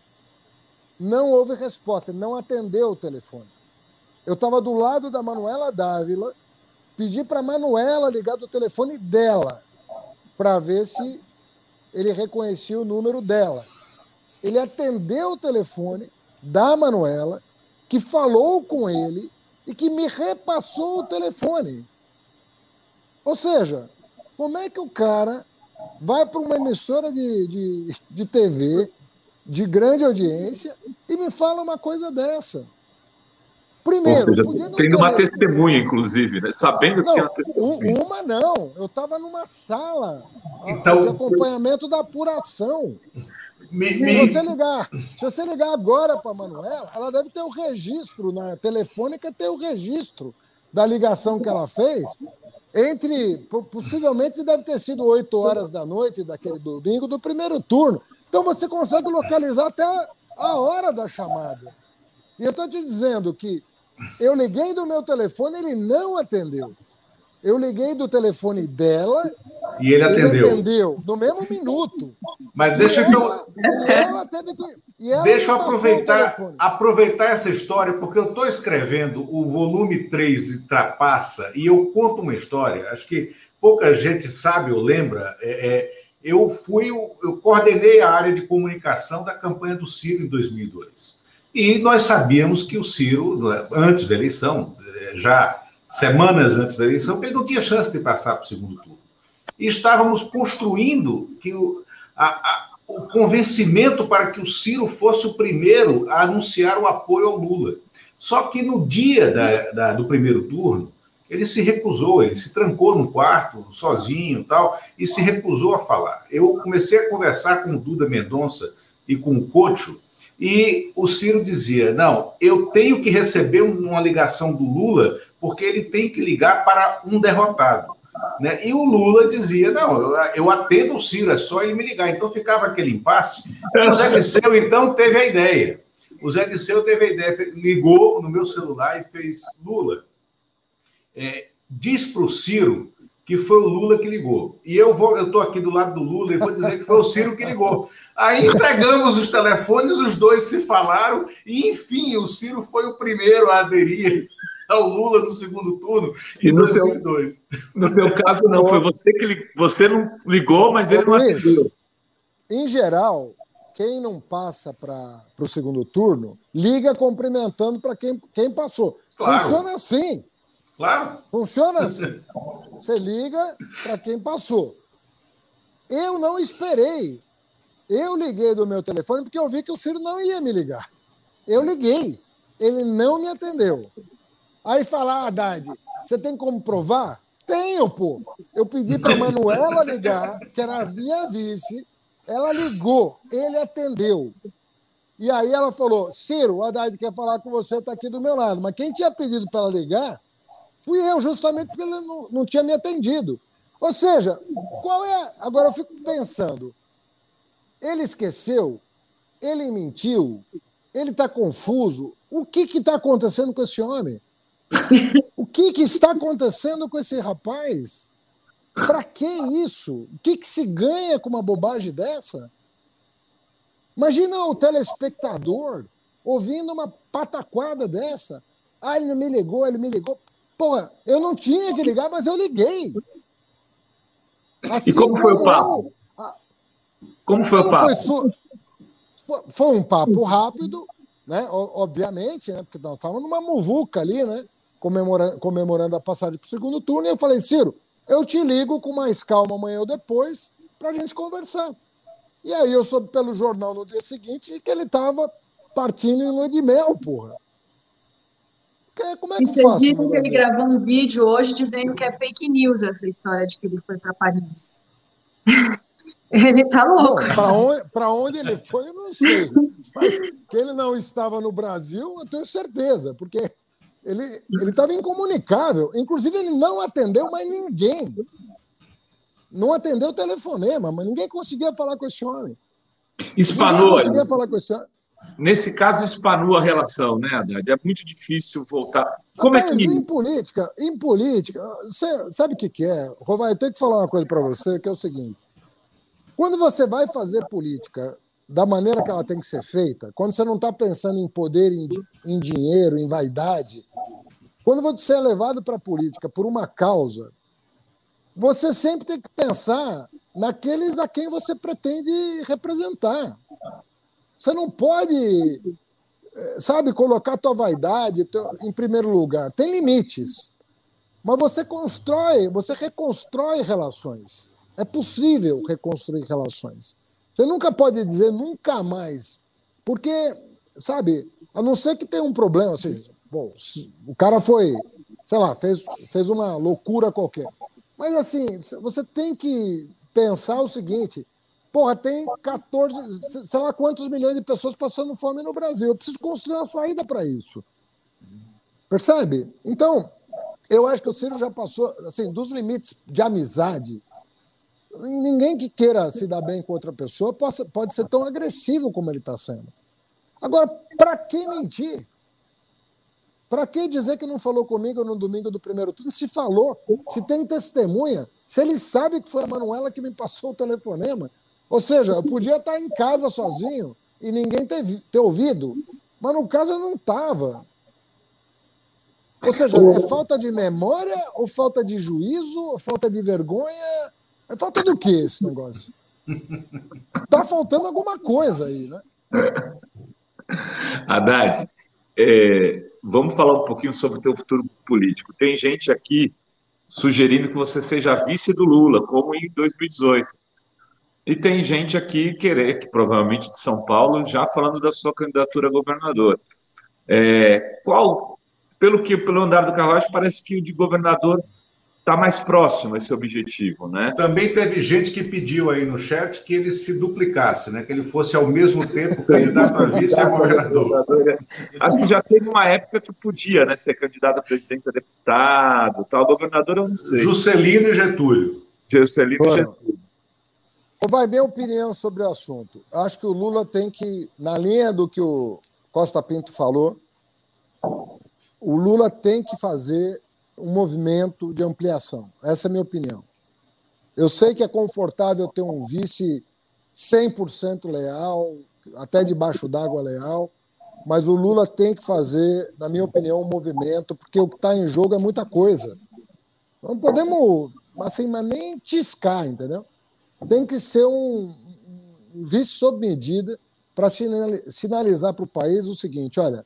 Não houve resposta, ele não atendeu o telefone. Eu estava do lado da Manuela Dávila, pedi para a Manuela ligar do telefone dela, para ver se ele reconhecia o número dela. Ele atendeu o telefone da Manuela, que falou com ele e que me repassou o telefone. Ou seja, como é que o cara vai para uma emissora de, de, de T V de grande audiência e me fala uma coisa dessa? Primeiro, Ou seja, podia não tendo ter... uma testemunha, inclusive, né? Sabendo que tem Não, uma testemunha. uma não. Eu estava numa sala Então, de acompanhamento da apuração. Me, Se me... você ligar, se você ligar agora para a Manuela, ela deve ter o registro, na telefônica ter o registro da ligação que ela fez, entre, possivelmente deve ter sido oito horas da noite daquele domingo do primeiro turno. Então você consegue localizar até a hora da chamada. E eu estou te dizendo que eu liguei do meu telefone, ele não atendeu. Eu liguei do telefone dela e ele atendeu. Ele atendeu no mesmo minuto. Mas deixa e eu. Ela, e ela teve que. E ela deixa eu me passou o aproveitar, telefone. aproveitar essa história, porque eu estou escrevendo o volume três de Trapaça e eu conto uma história. Acho que pouca gente sabe ou lembra. É, é, eu fui, eu coordenei a área de comunicação da campanha do Ciro em dois mil e dois. E nós sabíamos que o Ciro, antes da eleição, já semanas antes da eleição, que ele não tinha chance de passar para o segundo turno. E estávamos construindo que o, a, a, o convencimento para que o Ciro fosse o primeiro a anunciar o apoio ao Lula. Só que no dia da, da, do primeiro turno, ele se recusou, ele se trancou no quarto, sozinho e tal, e se recusou a falar. Eu comecei a conversar com o Duda Mendonça e com o Couto, e o Ciro dizia, não, eu tenho que receber uma ligação do Lula, porque ele tem que ligar para um derrotado. Né? E o Lula dizia, não, eu, eu atendo o Ciro, é só ele me ligar. Então ficava aquele impasse. E o Zé Disseu, então, teve a ideia. O Zé Disseu teve a ideia, ligou no meu celular e fez, Lula, é, diz para o Ciro que foi o Lula que ligou. E eu vou, eu estou aqui do lado do Lula e vou dizer que foi o Ciro que ligou. Aí entregamos os telefones, os dois se falaram, e, enfim, o Ciro foi o primeiro a aderir ao Lula no segundo turno, em dois mil e dois. Teu, no teu caso, não, foi você que ligou, você não ligou, mas ele não atendeu. Em geral, quem não passa para o segundo turno, liga cumprimentando para quem, quem passou. Claro. Funciona assim. Claro. Funciona assim. Você liga para quem passou. Eu não esperei. Eu liguei do meu telefone porque eu vi que o Ciro não ia me ligar. Eu liguei. Ele não me atendeu. Aí fala, ah, Haddad, você tem como provar? Tenho, pô. Eu pedi para a Manuela ligar, que era a minha vice. Ela ligou. Ele atendeu. E aí ela falou, Ciro, o Haddad quer falar com você, está aqui do meu lado. Mas quem tinha pedido para ela ligar fui eu, justamente porque ele não, não tinha me atendido. Ou seja, qual é... Agora eu fico pensando, ele esqueceu, ele mentiu, ele está confuso. O que está acontecendo com esse homem? O que, que está acontecendo com esse rapaz? Para que isso? O que, que se ganha com uma bobagem dessa? Imagina o telespectador ouvindo uma pataquada dessa. Ah, ele não me ligou, ele me ligou. Porra, eu não tinha que ligar, mas eu liguei. Assim, e como foi o papo? Eu, como foi o papo? Foi, foi um papo rápido, né? Obviamente, né? Porque nós estávamos numa muvuca ali, né? Comemorando, comemorando a passagem para o segundo turno. E eu falei, Ciro, eu te ligo com mais calma amanhã ou depois para a gente conversar. E aí eu soube pelo jornal no dia seguinte que ele estava partindo em lua de mel, porra. Como é que e vocês viram que ele gravou um vídeo hoje dizendo que é fake news essa história de que ele foi para Paris. Ele tá louco. Para onde, para onde ele foi, eu não sei. Mas que ele não estava no Brasil, eu tenho certeza, porque ele ele estava incomunicável. Inclusive, ele não atendeu mais ninguém. Não atendeu o telefonema, mas ninguém conseguia falar com esse homem. Espanou. Ninguém conseguia falar com esse homem. Nesse caso, espanou a relação, né, Haddad? É muito difícil voltar. Como Rapaz, é que... em política, em política, você sabe o que, que é? Rovai, eu tenho que falar uma coisa para você, que é o seguinte. Quando você vai fazer política da maneira que ela tem que ser feita, quando você não está pensando em poder, em, em dinheiro, em vaidade, quando você é levado para a política por uma causa, você sempre tem que pensar naqueles a quem você pretende representar. Você não pode, sabe, colocar a tua vaidade em primeiro lugar. Tem limites. Mas você constrói, você reconstrói relações. É possível reconstruir relações. Você nunca pode dizer nunca mais. Porque, sabe, a não ser que tenha um problema, assim, bom, o cara foi, sei lá, fez, fez uma loucura qualquer. Mas, assim, você tem que pensar o seguinte: porra, tem quatorze, sei lá quantos milhões de pessoas passando fome no Brasil. Eu preciso construir uma saída para isso. Percebe? Então, eu acho que o Ciro já passou, assim, dos limites de amizade. Ninguém que queira se dar bem com outra pessoa pode, pode ser tão agressivo como ele está sendo. Agora, para que mentir? Para que dizer que não falou comigo no domingo do primeiro turno? Se falou, se tem testemunha, se ele sabe que foi a Manuela que me passou o telefonema. Ou seja, eu podia estar em casa sozinho e ninguém ter, ter ouvido, mas no caso eu não estava. Ou seja, é falta de memória ou falta de juízo ou falta de vergonha? É falta do que esse negócio? Está faltando alguma coisa aí, né? Haddad, é, vamos falar um pouquinho sobre o teu futuro político. Tem gente aqui sugerindo que você seja vice do Lula, como em dois mil e dezoito. E tem gente aqui, querer, que provavelmente de São Paulo, já falando da sua candidatura a governador. É, qual, pelo que pelo andar do carruagem, parece que o de governador está mais próximo a esse objetivo, né? Também teve gente que pediu aí no chat que ele se duplicasse, né? Que ele fosse ao mesmo tempo candidato a vice e a governador. Acho que já teve uma época que podia, né, ser candidato a presidente, a deputado, tal. Governador eu não sei. Juscelino e Getúlio. Juscelino e Getúlio. Vai minha opinião sobre o assunto. Acho que o Lula tem que, na linha do que o Costa Pinto falou, o Lula tem que fazer um movimento de ampliação. Essa é a minha opinião. Eu sei que é confortável ter um vice cem por cento leal, até debaixo d'água leal, mas o Lula tem que fazer, na minha opinião, um movimento, porque o que está em jogo é muita coisa. Não podemos, assim, mas nem tiscar, entendeu? Tem que ser um, um vice sob medida para sinalizar para o país o seguinte: olha,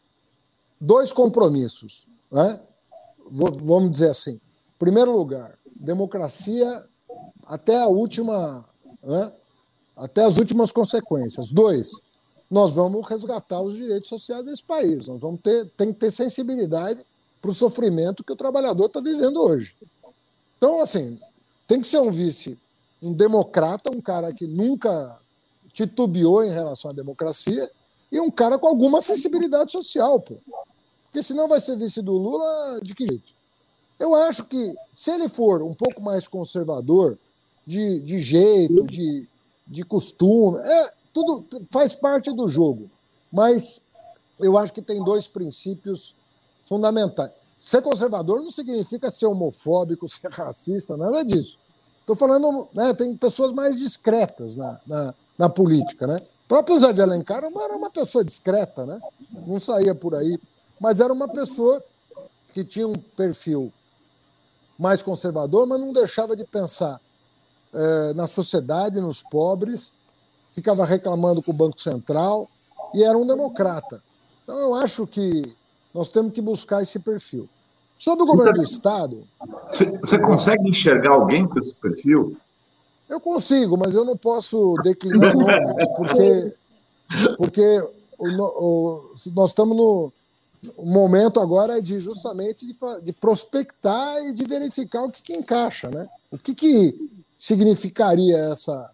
dois compromissos, né? Vamos dizer assim. Em primeiro lugar, democracia até a última, né? Até as últimas consequências. Dois, nós vamos resgatar os direitos sociais desse país. Nós vamos ter, tem que ter sensibilidade para o sofrimento que o trabalhador está vivendo hoje. Então, assim, tem que ser um vice, um democrata, um cara que nunca titubeou em relação à democracia e um cara com alguma sensibilidade social, pô. Porque senão vai ser vice do Lula de que jeito? Eu acho que, se ele for um pouco mais conservador, de, de jeito, de, de costume, é, tudo faz parte do jogo. Mas eu acho que tem dois princípios fundamentais. Ser conservador não significa ser homofóbico, ser racista, nada disso. Estou falando, né, tem pessoas mais discretas na, na, na política, né? O próprio Zé de Alencar era uma pessoa discreta, né? Não saía por aí. Mas era uma pessoa que tinha um perfil mais conservador, mas não deixava de pensar eh, na sociedade, nos pobres, ficava reclamando com o Banco Central e era um democrata. Então, eu acho que nós temos que buscar esse perfil. Sobre o você governo tá... do Estado... Você consegue enxergar alguém com esse perfil? Eu consigo, mas eu não posso declinar nomes, porque, porque o, o, nós estamos no... O momento agora é de justamente de, de prospectar e de verificar o que, que encaixa, né? O que, que significaria essa,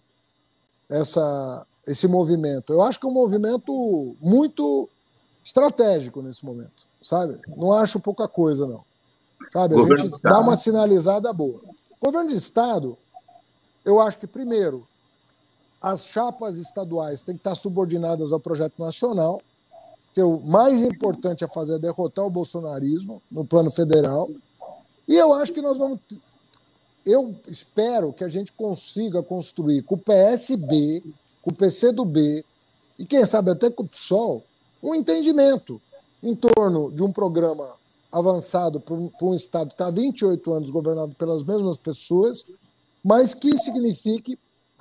essa, esse movimento? Eu acho que é um movimento muito estratégico nesse momento, sabe? Não acho pouca coisa, não. Sabe? A gente dá uma sinalizada boa. Governo de Estado, eu acho que, primeiro, as chapas estaduais têm que estar subordinadas ao projeto nacional, que o mais importante a fazer é derrotar o bolsonarismo no plano federal. E eu acho que nós vamos... Eu espero que a gente consiga construir com o P S B, com o P C do B, e quem sabe até com o P SOL, um entendimento em torno de um programa avançado para um, para um Estado que está há vinte e oito anos governado pelas mesmas pessoas, mas que signifique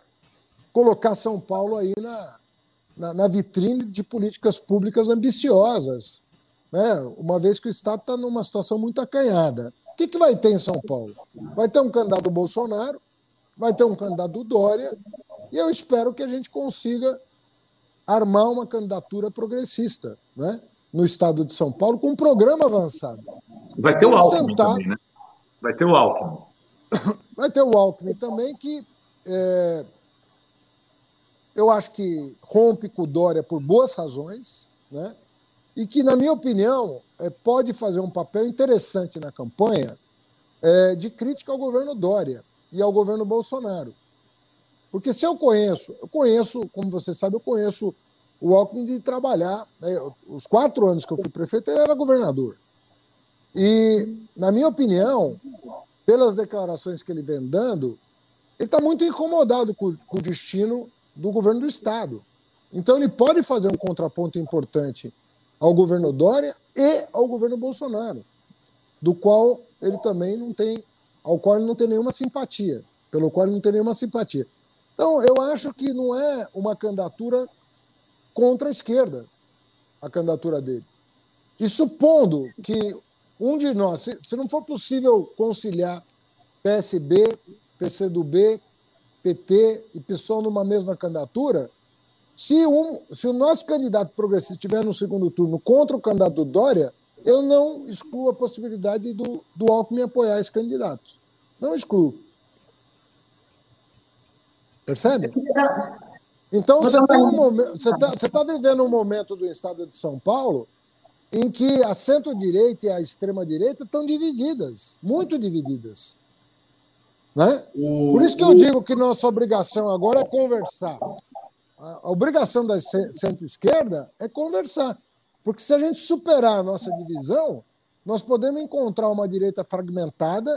colocar São Paulo aí na... Na, na vitrine de políticas públicas ambiciosas, né? Uma vez que o Estado está numa situação muito acanhada. O que, que vai ter em São Paulo? Vai ter um candidato do Bolsonaro, vai ter um candidato do Dória, e eu espero que a gente consiga armar uma candidatura progressista, né, no estado de São Paulo, com um programa avançado. Vai ter o Alckmin sentar... também, né? Vai ter o Alckmin. Vai ter o Alckmin também, que é... eu acho que rompe com o Dória por boas razões, né? E que, na minha opinião, é, pode fazer um papel interessante na campanha é, de crítica ao governo Dória e ao governo Bolsonaro. Porque se eu conheço, eu conheço, como você sabe, eu conheço o Alckmin de trabalhar, né? Os quatro anos que eu fui prefeito, ele era governador. E, na minha opinião, pelas declarações que ele vem dando, ele está muito incomodado com, com o destino do governo do Estado. Então, ele pode fazer um contraponto importante ao governo Dória e ao governo Bolsonaro, do qual ele também não tem, ao qual ele não tem nenhuma simpatia, pelo qual ele não tem nenhuma simpatia. Então, eu acho que não é uma candidatura contra a esquerda, a candidatura dele. E supondo que um de nós, se, se não for possível conciliar P S B, P C do B, P T e PSOL numa mesma candidatura, se, um, se o nosso candidato progressista estiver no segundo turno contra o candidato do Dória, eu não excluo a possibilidade do, do Alckmin apoiar esse candidato. Não excluo. Percebe? Então, você está um momento, você tá, você tá vivendo um momento do estado de São Paulo em que a centro-direita e a extrema-direita estão divididas, muito divididas. Né? O, Por isso que eu digo que nossa obrigação agora é conversar. A obrigação da centro-esquerda é conversar. Porque se a gente superar a nossa divisão, nós podemos encontrar uma direita fragmentada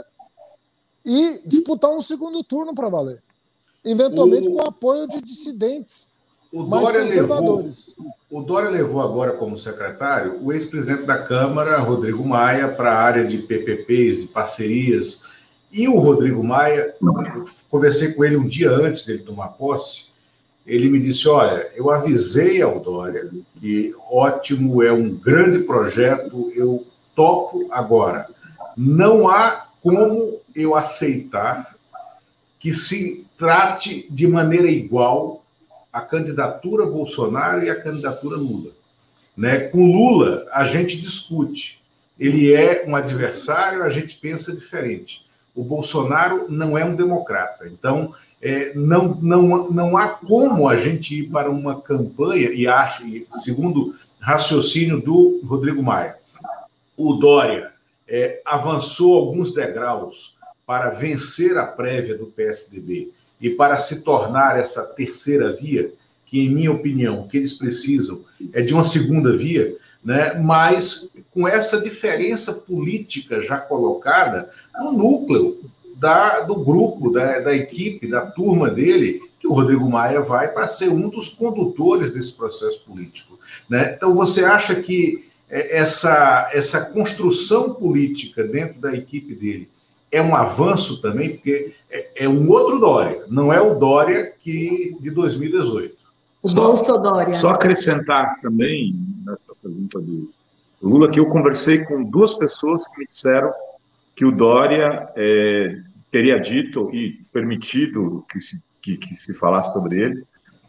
e disputar um segundo turno para valer. Eventualmente o, com o apoio de dissidentes o mais Dória conservadores. Levou, o Dória levou agora como secretário o ex-presidente da Câmara, Rodrigo Maia, para a área de P P Ps, de parcerias. E o Rodrigo Maia, eu conversei com ele um dia antes dele tomar posse, ele me disse, olha, eu avisei ao Dória que ótimo, é um grande projeto, eu topo agora. Não há como eu aceitar que se trate de maneira igual a candidatura Bolsonaro e a candidatura Lula. Né? Com Lula, a gente discute. Ele é um adversário, a gente pensa diferente. O Bolsonaro não é um democrata. Então, é, não, não, não há como a gente ir para uma campanha, e acho, segundo raciocínio do Rodrigo Maia, o Dória é, avançou alguns degraus para vencer a prévia do P S D B e para se tornar essa terceira via, que, em minha opinião, o que eles precisam é de uma segunda via, né? Mas com essa diferença política já colocada no núcleo da, do grupo, da, da equipe, da turma dele, que o Rodrigo Maia vai para ser um dos condutores desse processo político. Né? Então, você acha que essa, essa construção política dentro da equipe dele é um avanço também? Porque é, é um outro Dória, não é o Dória que, de dois mil e dezoito. O Bolsodória. Só acrescentar também, nessa pergunta do Lula, que eu conversei com duas pessoas que me disseram que o Dória é, teria dito e permitido que se, que, que se falasse sobre ele,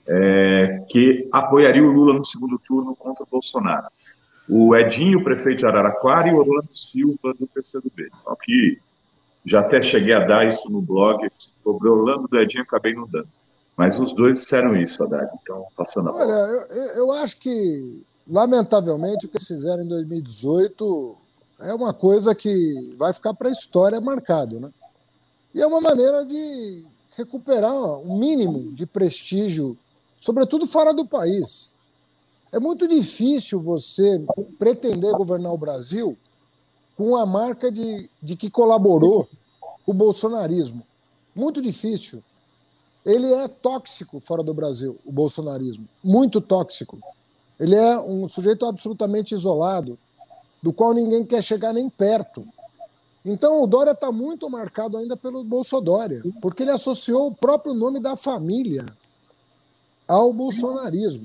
é, que apoiaria o Lula no segundo turno contra o Bolsonaro. O Edinho, prefeito de Araraquara, e o Orlando Silva, do P C do B. Então, que já até cheguei a dar isso no blog, sobre o Orlando do Edinho, acabei não dando. Mas os dois disseram isso, Haddad. Então, passando a bola. Olha, eu, eu acho que, lamentavelmente, o que eles fizeram em dois mil e dezoito é uma coisa que vai ficar para a história marcado, né? E é uma maneira de recuperar um mínimo de prestígio, sobretudo fora do país. É muito difícil você pretender governar o Brasil com a marca de, de que colaborou com o bolsonarismo. Muito difícil. Ele é tóxico fora do Brasil, o bolsonarismo. Muito tóxico. Ele é um sujeito absolutamente isolado, do qual ninguém quer chegar nem perto. Então, o Dória está muito marcado ainda pelo Bolsodória, porque ele associou o próprio nome da família ao bolsonarismo.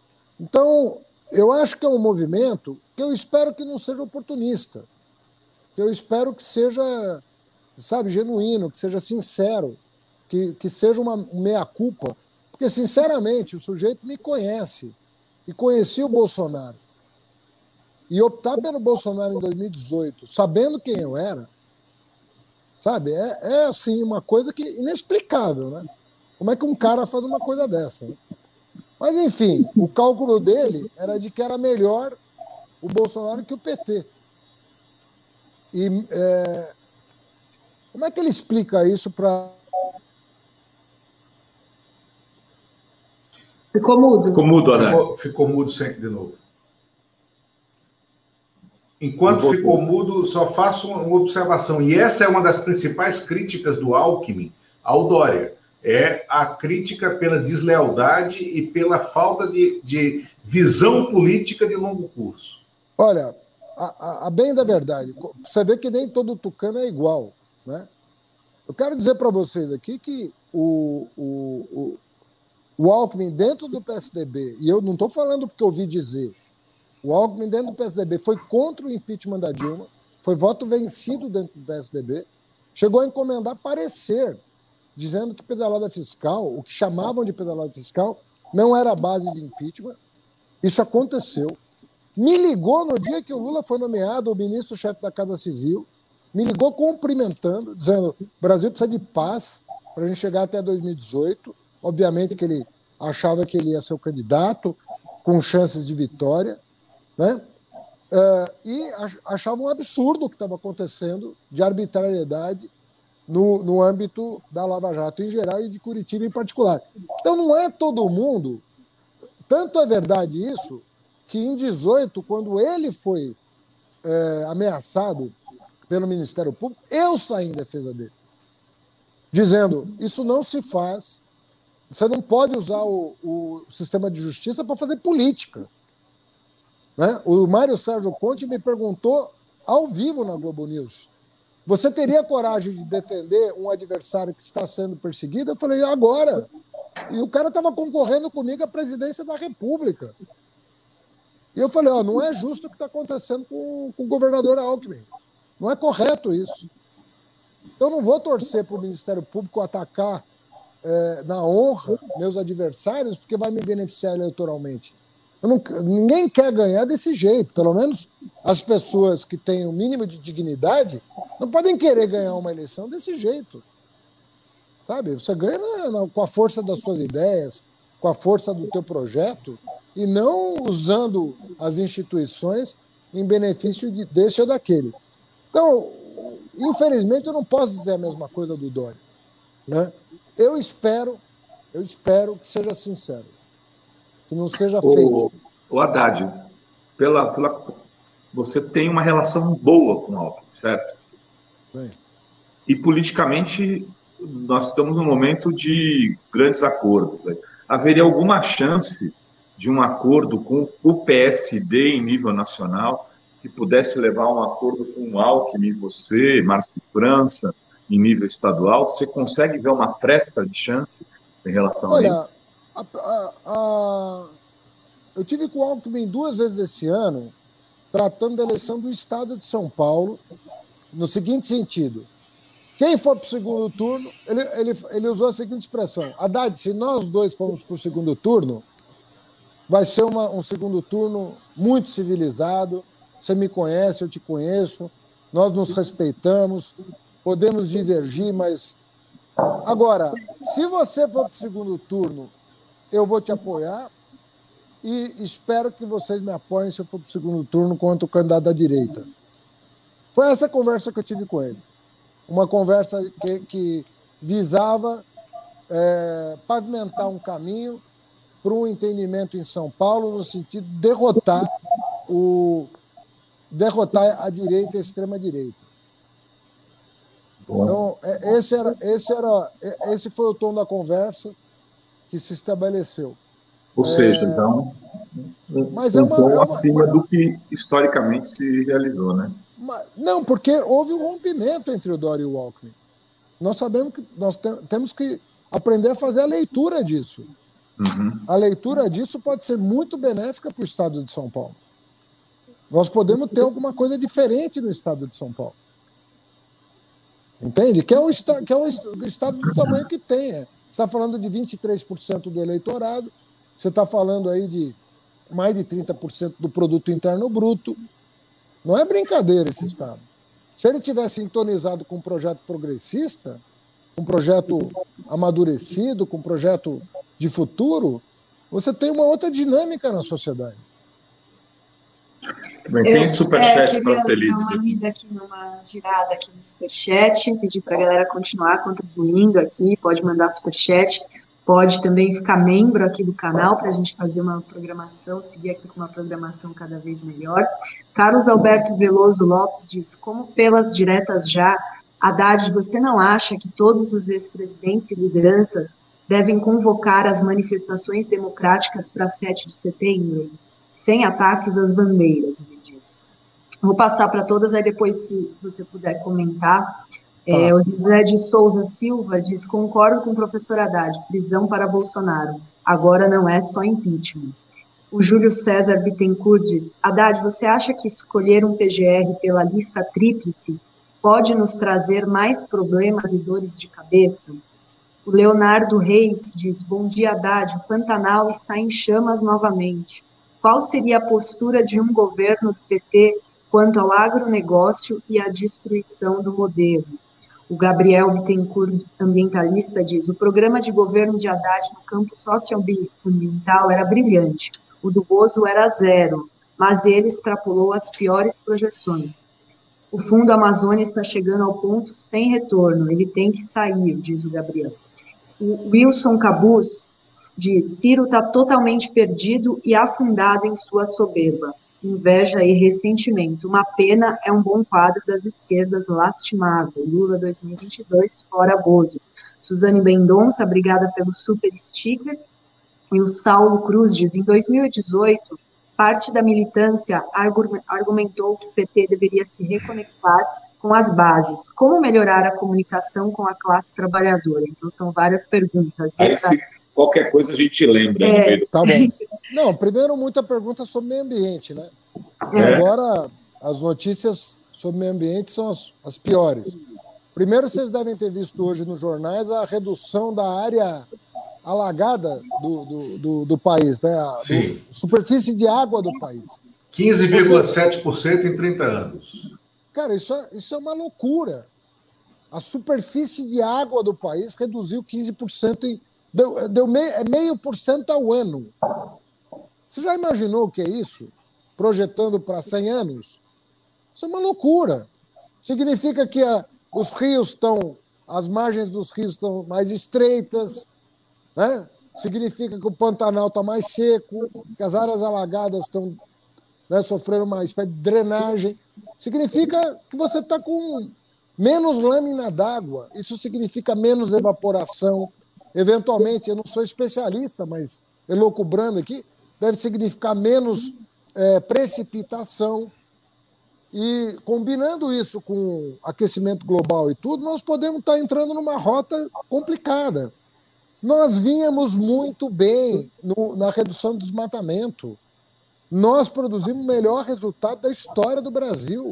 Então, eu acho que é um movimento que eu espero que não seja oportunista. que eu espero que seja, sabe, genuíno, que seja sincero, que, que seja uma meia-culpa. Porque, sinceramente, o sujeito me conhece e conhecia o Bolsonaro. E optar pelo Bolsonaro em dois mil e dezoito, sabendo quem eu era, sabe, é, é assim, uma coisa que inexplicável, né? Como é que um cara faz uma coisa dessa? Né? Mas, enfim, o cálculo dele era de que era melhor o Bolsonaro que o P T. E é, como é que ele explica isso para... Ficou mudo. Ficou mudo, Haddad. Ficou, ficou mudo sempre de novo. Enquanto ficou mudo, só faço uma observação. E essa é uma das principais críticas do Alckmin ao Dória. É a crítica pela deslealdade e pela falta de, de visão política de longo curso. Olha, a, a, a bem da verdade, você vê que nem todo tucano é igual, né? Eu quero dizer para vocês aqui que o, o, o, o Alckmin dentro do P S D B, e eu não estou falando porque eu ouvi dizer, o Alckmin dentro do P S D B foi contra o impeachment da Dilma, foi voto vencido dentro do P S D B, chegou a encomendar parecer, dizendo que pedalada fiscal, o que chamavam de pedalada fiscal, não era a base de impeachment. Isso aconteceu. Me ligou no dia que o Lula foi nomeado o ministro-chefe da Casa Civil, me ligou cumprimentando, dizendo que o Brasil precisa de paz para a gente chegar até dois mil e dezoito. Obviamente que ele achava que ele ia ser o candidato, com chances de vitória, né? Uh, e achava um absurdo o que estava acontecendo de arbitrariedade no, no âmbito da Lava Jato em geral e de Curitiba em particular. Então não é todo mundo. Tanto é verdade isso que em dezoito, quando ele foi é, ameaçado pelo Ministério Público, eu saí em defesa dele, dizendo, isso não se faz, você não pode usar o, o sistema de justiça para fazer política. Né? O Mário Sérgio Conte me perguntou ao vivo na Globo News, você teria coragem de defender um adversário que está sendo perseguido? Eu falei, agora. E o cara estava concorrendo comigo à presidência da República. E eu falei, ó, não é justo o que está acontecendo com, com o governador Alckmin. Não é correto isso. Eu não vou torcer para o Ministério Público atacar é, na honra meus adversários, porque vai me beneficiar eleitoralmente. Eu não, ninguém quer ganhar desse jeito. Pelo menos as pessoas que têm o mínimo de dignidade não podem querer ganhar uma eleição desse jeito. Sabe? Você ganha na, na, com a força das suas ideias, com a força do teu projeto, e não usando as instituições em benefício de, desse ou daquele. Então, infelizmente, eu não posso dizer a mesma coisa do Dória. Né? Eu espero, eu espero que seja sincero, que não seja o, fake. O Haddad, pela, pela, você tem uma relação boa com o Alckmin, certo? Sim. E politicamente nós estamos num momento de grandes acordos. Haveria alguma chance de um acordo com o P S D em nível nacional que pudesse levar a um acordo com o Alckmin, você, Márcio França, em nível estadual? Você consegue ver uma fresta de chance em relação Olha, a isso? A, a, a... eu tive com o Alckmin duas vezes esse ano, tratando da eleição do Estado de São Paulo, no seguinte sentido. Quem for para o segundo turno, ele, ele, ele usou a seguinte expressão, Haddad, se nós dois formos para o segundo turno, vai ser uma, um segundo turno muito civilizado, você me conhece, eu te conheço, nós nos respeitamos, podemos divergir, mas... Agora, se você for para o segundo turno, eu vou te apoiar e espero que vocês me apoiem se eu for para o segundo turno contra o candidato da direita. Foi essa conversa que eu tive com ele. Uma conversa que, que visava é, pavimentar um caminho para um entendimento em São Paulo no sentido de derrotar, o, derrotar a direita e a extrema-direita. Então, esse, era, esse, era, esse foi o tom da conversa que se estabeleceu. Ou seja, é, então, um, mas um é uma, tom é uma, acima uma... do que historicamente se realizou, né? Não, porque houve um rompimento entre o Dória e o Alckmin. Nós sabemos que nós te, temos que aprender a fazer a leitura disso. Uhum. A leitura disso pode ser muito benéfica para o Estado de São Paulo. Nós podemos ter alguma coisa diferente no Estado de São Paulo. Entende? Que é um, esta, que é um estado do tamanho que tem. É. Você está falando de vinte e três por cento do eleitorado, você está falando aí de mais de trinta por cento do produto interno bruto. Não é brincadeira esse estado. Se ele tivesse sintonizado com um projeto progressista, um projeto amadurecido, com um projeto de futuro, você tem uma outra dinâmica na sociedade. Bem, tem superchat para ser lido. Eu queria dar uma lida aqui, numa girada aqui no superchat, pedir para a galera continuar contribuindo aqui, pode mandar superchat, pode também ficar membro aqui do canal para a gente fazer uma programação, seguir aqui com uma programação cada vez melhor. Carlos Alberto Veloso Lopes diz, como pelas diretas já, Haddad, você não acha que todos os ex-presidentes e lideranças devem convocar as manifestações democráticas para sete de setembro? Sem ataques às bandeiras, ele diz. Vou passar para todas, aí depois, se você puder comentar. Tá. É, o José de Souza Silva diz, concordo com o professor Haddad, prisão para Bolsonaro. Agora não é só impeachment. O Júlio César Bittencourt diz, Haddad, você acha que escolher um P G R pela lista tríplice pode nos trazer mais problemas e dores de cabeça? O Leonardo Reis diz, bom dia, Haddad, o Pantanal está em chamas novamente. Qual seria a postura de um governo do P T quanto ao agronegócio e à destruição do modelo? O Gabriel Bittencourt, ambientalista, diz, o programa de governo de Haddad no campo socioambiental era brilhante, o do Bozo era zero, mas ele extrapolou as piores projeções. O Fundo Amazônia está chegando ao ponto sem retorno, ele tem que sair, diz o Gabriel. O Wilson Cabuz diz, Ciro está totalmente perdido e afundado em sua soberba, inveja e ressentimento. Uma pena, é um bom quadro das esquerdas, lastimável. Lula dois mil e vinte e dois, fora Bozo. Suzane Mendonça, obrigada pelo super sticker. E o Saulo Cruz diz, em dois mil e dezoito, parte da militância argumentou que o P T deveria se reconectar com as bases. Como melhorar a comunicação com a classe trabalhadora? Então, são várias perguntas. Aí, se qualquer coisa a gente lembra. É, no meio do... Tá bom. Não, primeiro, muita pergunta sobre meio ambiente, né? E é. Agora, as notícias sobre meio ambiente são as, as piores. Primeiro, vocês devem ter visto hoje nos jornais a redução da área alagada do, do, do, do país, né? A do, superfície de água do país. quinze vírgula sete por cento em trinta anos. Cara, isso é, isso é uma loucura. A superfície de água do país reduziu quinze por cento em... Deu, deu meio, é meio por cento ao ano. Você já imaginou o que é isso? Projetando para cem anos? Isso é uma loucura. Significa que a, os rios estão, as margens dos rios estão mais estreitas, né? Significa que o Pantanal está mais seco, que as áreas alagadas estão, né, sofrendo uma espécie de drenagem. Significa que você está com menos lâmina d'água. Isso significa menos evaporação. Eventualmente, eu não sou especialista, mas elucubrando aqui, deve significar menos é, precipitação. E combinando isso com aquecimento global e tudo, nós podemos estar entrando numa rota complicada. Nós vínhamos muito bem no, na redução do desmatamento. Nós produzimos o melhor resultado da história do Brasil,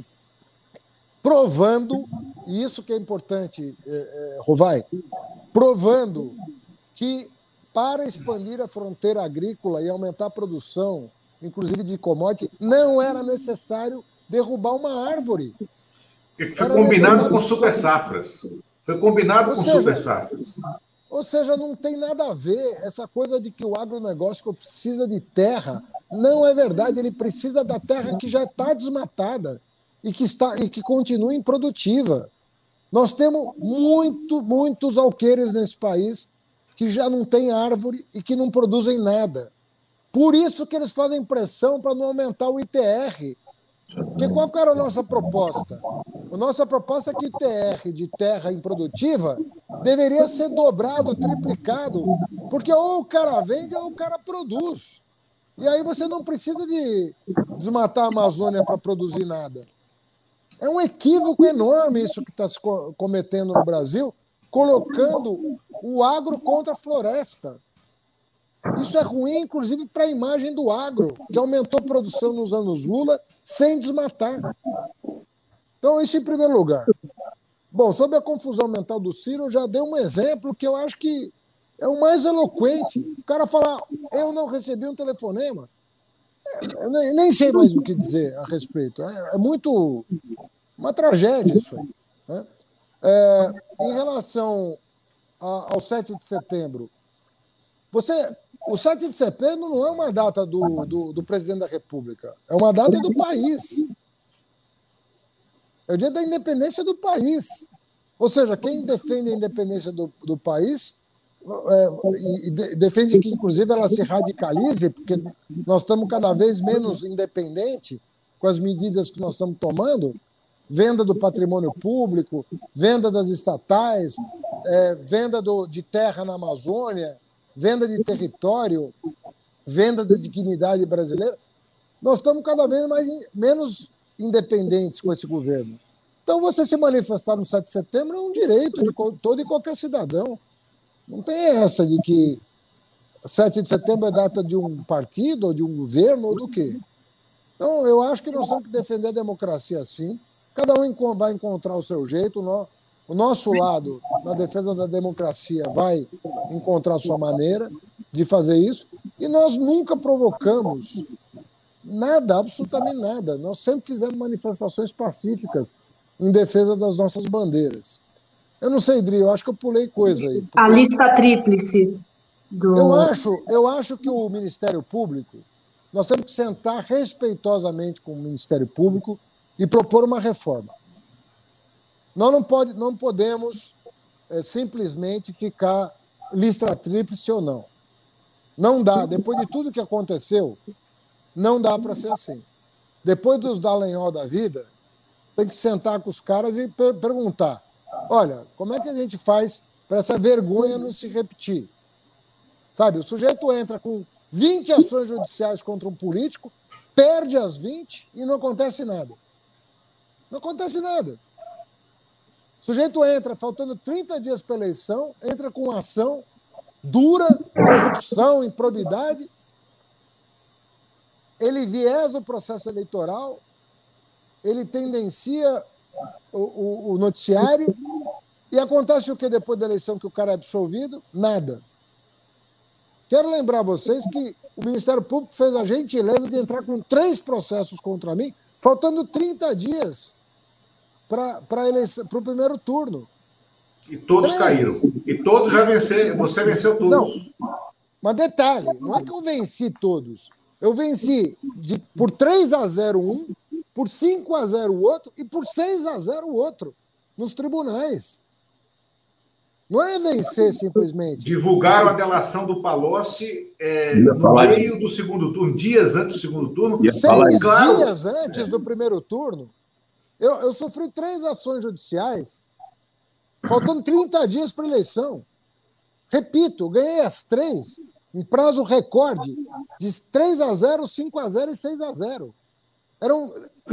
provando, e isso que é importante, é, é, Rovai, provando que para expandir a fronteira agrícola e aumentar a produção, inclusive de commodity, não era necessário derrubar uma árvore. Foi combinado com super safras. Foi combinado com super safras. Ou seja, não tem nada a ver essa coisa de que o agronegócio precisa de terra. Não é verdade, ele precisa da terra que já está desmatada e que, está, e que continua improdutiva. Nós temos muito, muitos alqueires nesse país que já não tem árvore e que não produzem nada. Por isso que eles fazem pressão para não aumentar o I T R. Porque qual que era a nossa proposta? A nossa proposta é que I T R de terra improdutiva deveria ser dobrado, triplicado, porque ou o cara vende ou o cara produz. E aí você não precisa de desmatar a Amazônia para produzir nada. É um equívoco enorme isso que está se cometendo no Brasil, colocando o agro contra a floresta. Isso é ruim, inclusive, para a imagem do agro, que aumentou a produção nos anos Lula sem desmatar. Então, isso em primeiro lugar. Bom, sobre a confusão mental do Ciro, eu já dei um exemplo que eu acho que é o mais eloquente. O cara falar, eu não recebi um telefonema. Eu nem, nem sei mais o que dizer a respeito. É, é muito uma tragédia isso aí. Né? É, em relação a, ao sete de setembro, você, o sete de setembro não é uma data do, do, do presidente da República, é uma data do país. É o dia da independência do país. Ou seja, quem defende a independência do, do país é, e de, defende que, inclusive, ela se radicalize, porque nós estamos cada vez menos independentes com as medidas que nós estamos tomando, venda do patrimônio público, venda das estatais, é, venda do, de terra na Amazônia, venda de território, venda da dignidade brasileira. Nós estamos cada vez mais, menos independentes com esse governo. Então, você se manifestar no sete de setembro é um direito de todo e qualquer cidadão. Não tem essa de que sete de setembro é data de um partido, ou de um governo, ou do quê. Então, eu acho que nós temos que defender a democracia assim. Cada um vai encontrar o seu jeito. O nosso lado, na defesa da democracia, vai encontrar a sua maneira de fazer isso. E nós nunca provocamos nada, absolutamente nada. Nós sempre fizemos manifestações pacíficas em defesa das nossas bandeiras. Eu não sei, Dri, eu acho que eu pulei coisa aí. A lista tríplice do... Eu acho, eu acho que o Ministério Público, nós temos que sentar respeitosamente com o Ministério Público e propor uma reforma. Nós não, pode, não podemos é, simplesmente ficar lista tríplice ou não. Não dá. Depois de tudo que aconteceu, não dá para ser assim. Depois dos Dallagnol da vida, tem que sentar com os caras e per perguntar, olha, como é que a gente faz para essa vergonha não se repetir? Sabe, o sujeito entra com vinte ações judiciais contra um político, perde as vinte e não acontece nada. Não acontece nada. O sujeito entra, faltando trinta dias para a eleição, entra com uma ação dura, corrupção, improbidade, ele viesa o processo eleitoral, ele tendencia o, o, o noticiário e acontece o que depois da eleição que o cara é absolvido? Nada. Quero lembrar vocês que o Ministério Público fez a gentileza de entrar com três processos contra mim, faltando trinta dias para o primeiro turno. E todos três. Caíram. E todos já venceram. Você venceu todos. Não. Mas detalhe, não é que eu venci todos. Eu venci de, por três a zero um, por cinco a zero o outro e por seis a zero o outro, nos tribunais. Não é vencer simplesmente. Divulgaram a delação do Palocci é, no meio disso. do segundo turno, dias antes do segundo turno. Seis claro. dias antes é. do primeiro turno. Eu, eu sofri três ações judiciais, faltando trinta dias para a eleição. Repito, ganhei as três em prazo recorde de três a zero, cinco a zero e seis a zero. Eram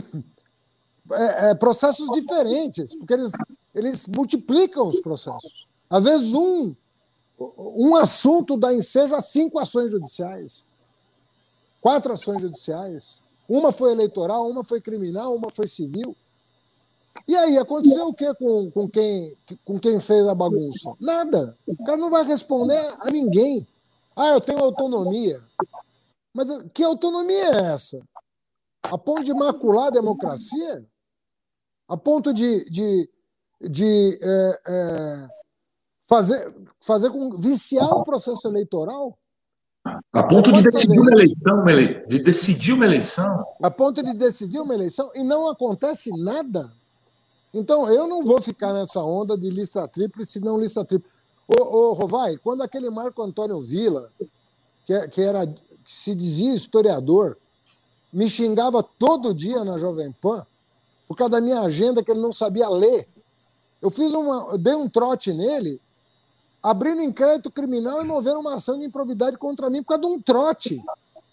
é, é, processos diferentes, porque eles, eles multiplicam os processos. Às vezes, um, um assunto dá ensejo a cinco ações judiciais, quatro ações judiciais. Uma foi eleitoral, uma foi criminal, uma foi civil. E aí, aconteceu o que com, com, quem, com quem fez a bagunça? Nada. O cara não vai responder a ninguém. Ah, eu tenho autonomia. Mas que autonomia é essa? A ponto de macular a democracia? A ponto de, de, de é, é, fazer, fazer com viciar o processo eleitoral? A ponto de decidir uma eleição, de decidir uma eleição. A ponto de decidir uma eleição e não acontece nada. Então, eu não vou ficar nessa onda de lista tríplice, não lista tríplice. Ô, ô, Rovai, quando aquele Marco Antônio Villa, que, que, era, que se dizia historiador, me xingava todo dia na Jovem Pan, por causa da minha agenda que ele não sabia ler. Eu fiz uma, eu dei um trote nele, abrindo inquérito criminal e movendo uma ação de improbidade contra mim por causa de um trote.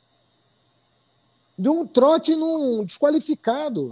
De um trote num desqualificado.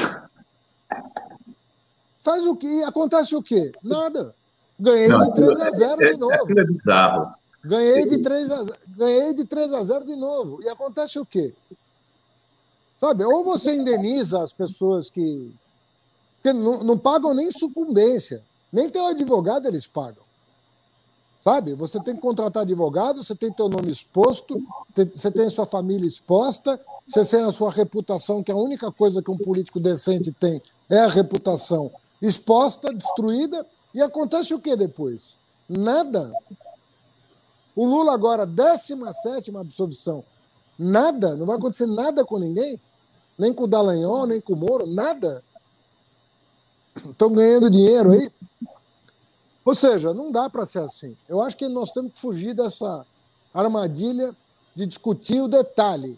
Faz o quê? Acontece o quê? Nada. Ganhei não, de três a zero é, de novo. Aquilo é bizarro. Ganhei de três a zero, ganhei de três a zero de novo. E acontece o quê? Sabe? Ou você indeniza as pessoas que, Porque não, não pagam nem sucumbência. Nem teu advogado eles pagam. Sabe? Você tem que contratar advogado, você tem teu nome exposto, tem, você tem a sua família exposta, você tem a sua reputação, que a única coisa que um político decente tem é a reputação exposta, destruída, e acontece o que depois? Nada. O Lula agora, décima sétima absolvição. Nada, não vai acontecer nada com ninguém, nem com o Dallagnol, nem com o Moro, nada. Estão ganhando dinheiro aí. Ou seja, não dá para ser assim. Eu acho que nós temos que fugir dessa armadilha de discutir o detalhe,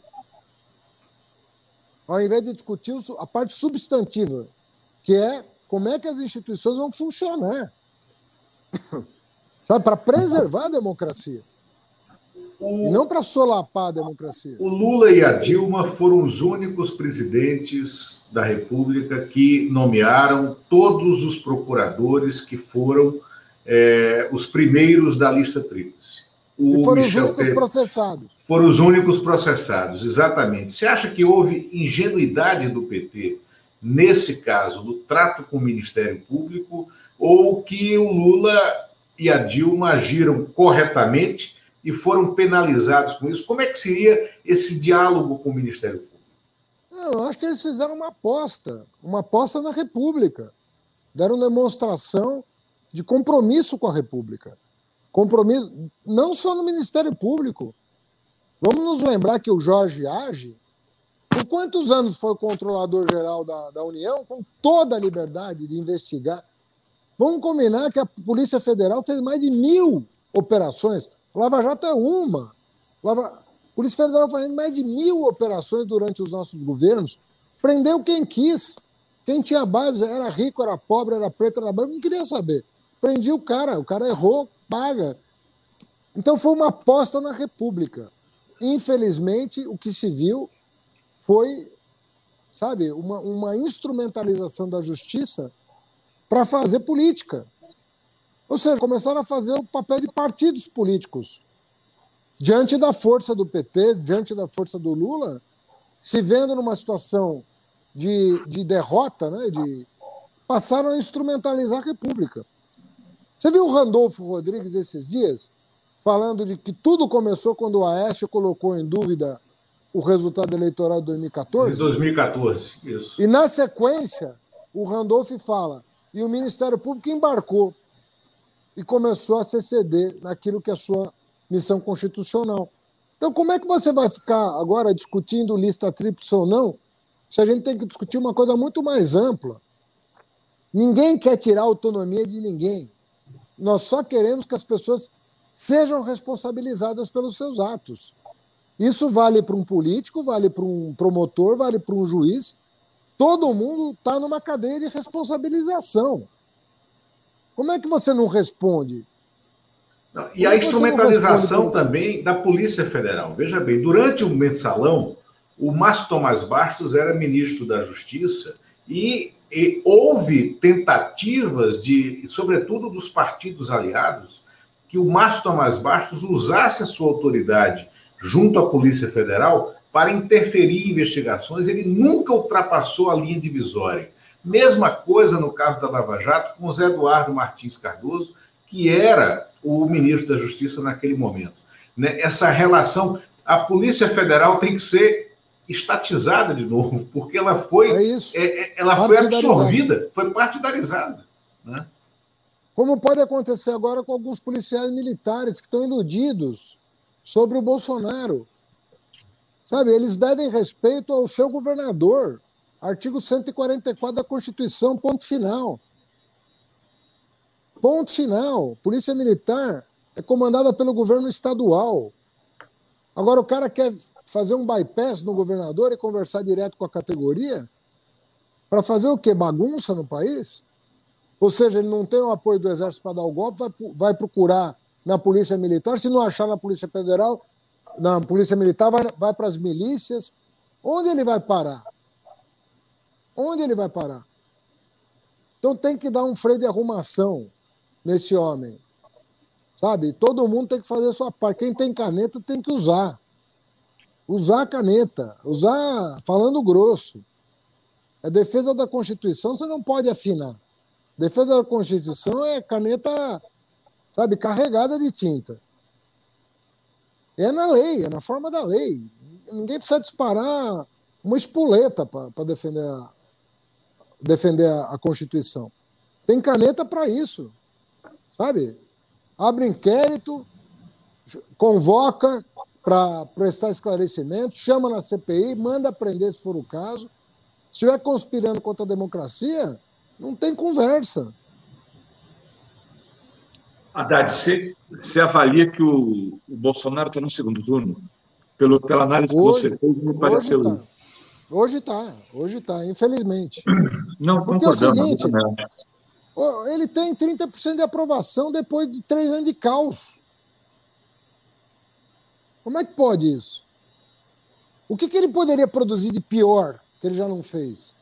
ao invés de discutir a parte substantiva, que é como é que as instituições vão funcionar, sabe, para preservar a democracia. E não para solapar a democracia. O Lula e a Dilma foram os únicos presidentes da República que nomearam todos os procuradores que foram é, os primeiros da lista tríplice. O e foram Michel os únicos Temer, processados. Foram os únicos processados, exatamente. Você acha que houve ingenuidade do P T, nesse caso, no trato com o Ministério Público, ou que o Lula e a Dilma agiram corretamente e foram penalizados com isso? Como é que seria esse diálogo com o Ministério Público? Não, eu acho que eles fizeram uma aposta, uma aposta na República. Deram demonstração de compromisso com a República. Compromisso não só no Ministério Público. Vamos nos lembrar que o Jorge Age, por quantos anos foi o controlador-geral da, da União, com toda a liberdade de investigar. Vamos combinar que a Polícia Federal fez mais de mil operações. Lava Jato é uma. Lava... A Polícia Federal fazendo mais de mil operações durante os nossos governos. Prendeu quem quis. Quem tinha base, era rico, era pobre, era preto, era branco, não queria saber. Prendia o cara, o cara errou, paga. Então foi uma aposta na República. Infelizmente, o que se viu foi, sabe, uma, uma instrumentalização da justiça para fazer política. Ou seja, começaram a fazer o papel de partidos políticos. Diante da força do P T, diante da força do Lula, se vendo numa situação de, de derrota, né, de, passaram a instrumentalizar a República. Você viu o Randolfo Rodrigues esses dias falando de que tudo começou quando o Aécio colocou em dúvida o resultado eleitoral de dois mil e quatorze? De dois mil e quatorze, isso. E, na sequência, o Randolfo fala, e o Ministério Público embarcou e começou a se ceder naquilo que é a sua missão constitucional. Então, como é que você vai ficar agora discutindo lista tríplice ou não, se a gente tem que discutir uma coisa muito mais ampla? Ninguém quer tirar a autonomia de ninguém. Nós só queremos que as pessoas sejam responsabilizadas pelos seus atos. Isso vale para um político, vale para um promotor, vale para um juiz. Todo mundo está numa cadeia de responsabilização. Como é que você não responde? Não, e a instrumentalização também da Polícia Federal. Veja bem, durante o mensalão, o Márcio Tomás Bastos era ministro da Justiça e, e houve tentativas de, sobretudo dos partidos aliados, que o Márcio Tomás Bastos usasse a sua autoridade junto à Polícia Federal para interferir em investigações. Ele nunca ultrapassou a linha divisória. Mesma coisa no caso da Lava Jato com o Zé Eduardo Martins Cardoso, que era o ministro da Justiça naquele momento. Né? Essa relação, a Polícia Federal tem que ser estatizada de novo, porque ela foi, é é, ela foi absorvida, foi partidarizada. Né? Como pode acontecer agora com alguns policiais militares que estão iludidos sobre o Bolsonaro. Sabe, eles devem respeito ao seu governador. Artigo cento e quarenta e quatro da Constituição, ponto final. Ponto final. Polícia Militar é comandada pelo governo estadual. Agora o cara quer fazer um bypass no governador e conversar direto com a categoria? Para fazer o quê? Bagunça no país? Ou seja, ele não tem o apoio do Exército para dar o golpe, vai, vai procurar na Polícia Militar. Se não achar na Polícia Federal, na Polícia Militar, vai, vai para as milícias. Onde ele vai parar? Onde ele vai parar? Então tem que dar um freio de arrumação nesse homem. Sabe? Todo mundo tem que fazer a sua parte. Quem tem caneta tem que usar. Usar a caneta. Usar falando grosso. A defesa da Constituição você não pode afinar. Defesa da Constituição é caneta, sabe, carregada de tinta. É na lei, é na forma da lei. Ninguém precisa disparar uma espoleta para defender, a, defender a, a Constituição. Tem caneta para isso, sabe? Abre inquérito, convoca para prestar esclarecimento, chama na C P I, manda prender se for o caso. Se estiver conspirando contra a democracia, não tem conversa. Haddad, você, você avalia que o, o Bolsonaro está no segundo turno? Pelo, pela análise Hoje, que você fez, me pareceu hoje isso. tá. Hoje está, hoje está, infelizmente. Não, Porque é o concordamos. seguinte, ele tem trinta por cento de aprovação depois de três anos de caos. Como é que pode isso? O que, que ele poderia produzir de pior que ele já não fez?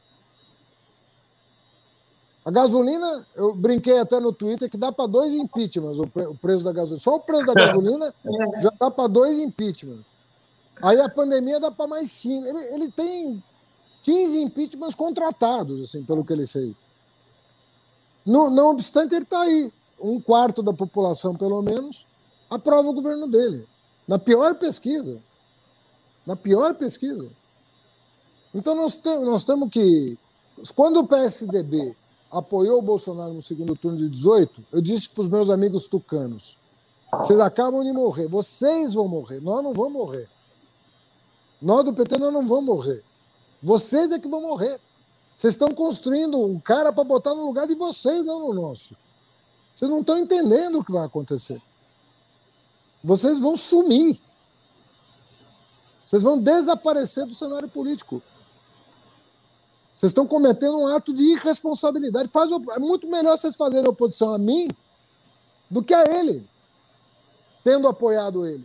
A gasolina, eu brinquei até no Twitter que dá para dois impeachments o, pre- o preço da gasolina. Só o preço da gasolina já dá para dois impeachments. Aí a pandemia dá para mais cinco. Ele, ele tem quinze impeachments contratados, assim, pelo que ele fez. Não, não obstante, ele está aí. Um quarto da população, pelo menos, aprova o governo dele. Na pior pesquisa. Na pior pesquisa. Então nós, tem, nós temos que... Quando o P S D B apoiou o Bolsonaro no segundo turno de dezoito, eu disse para os meus amigos tucanos, vocês acabam de morrer, vocês vão morrer, nós não vamos morrer. Nós do P T nós não vamos morrer. Vocês é que vão morrer. Vocês estão construindo um cara para botar no lugar de vocês, não no nosso. Vocês não estão entendendo o que vai acontecer. Vocês vão sumir. Vocês vão desaparecer do cenário político. Vocês estão cometendo um ato de irresponsabilidade. Faz, é muito melhor vocês fazerem oposição a mim do que a ele, tendo apoiado ele.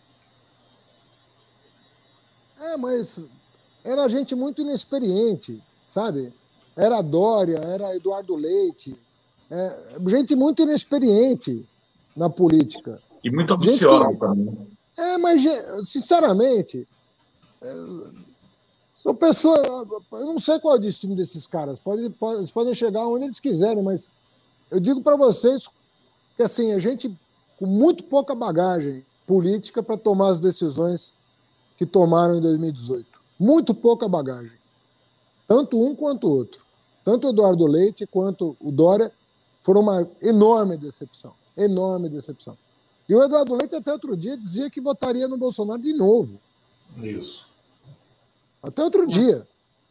É, mas era gente muito inexperiente, sabe? Era Dória, era Eduardo Leite, é, gente muito inexperiente na política. E muito ambiciosa que, também. É, mas, sinceramente, é, são pessoas. Eu não sei qual é o destino desses caras. Pode, pode, eles podem chegar onde eles quiserem, mas eu digo para vocês que assim, a gente com muito pouca bagagem política para tomar as decisões que tomaram em dois mil e dezoito. Muito pouca bagagem. Tanto um quanto o outro. Tanto o Eduardo Leite quanto o Dória foram uma enorme decepção. Enorme decepção. E o Eduardo Leite até outro dia dizia que votaria no Bolsonaro de novo. Isso. Até outro dia.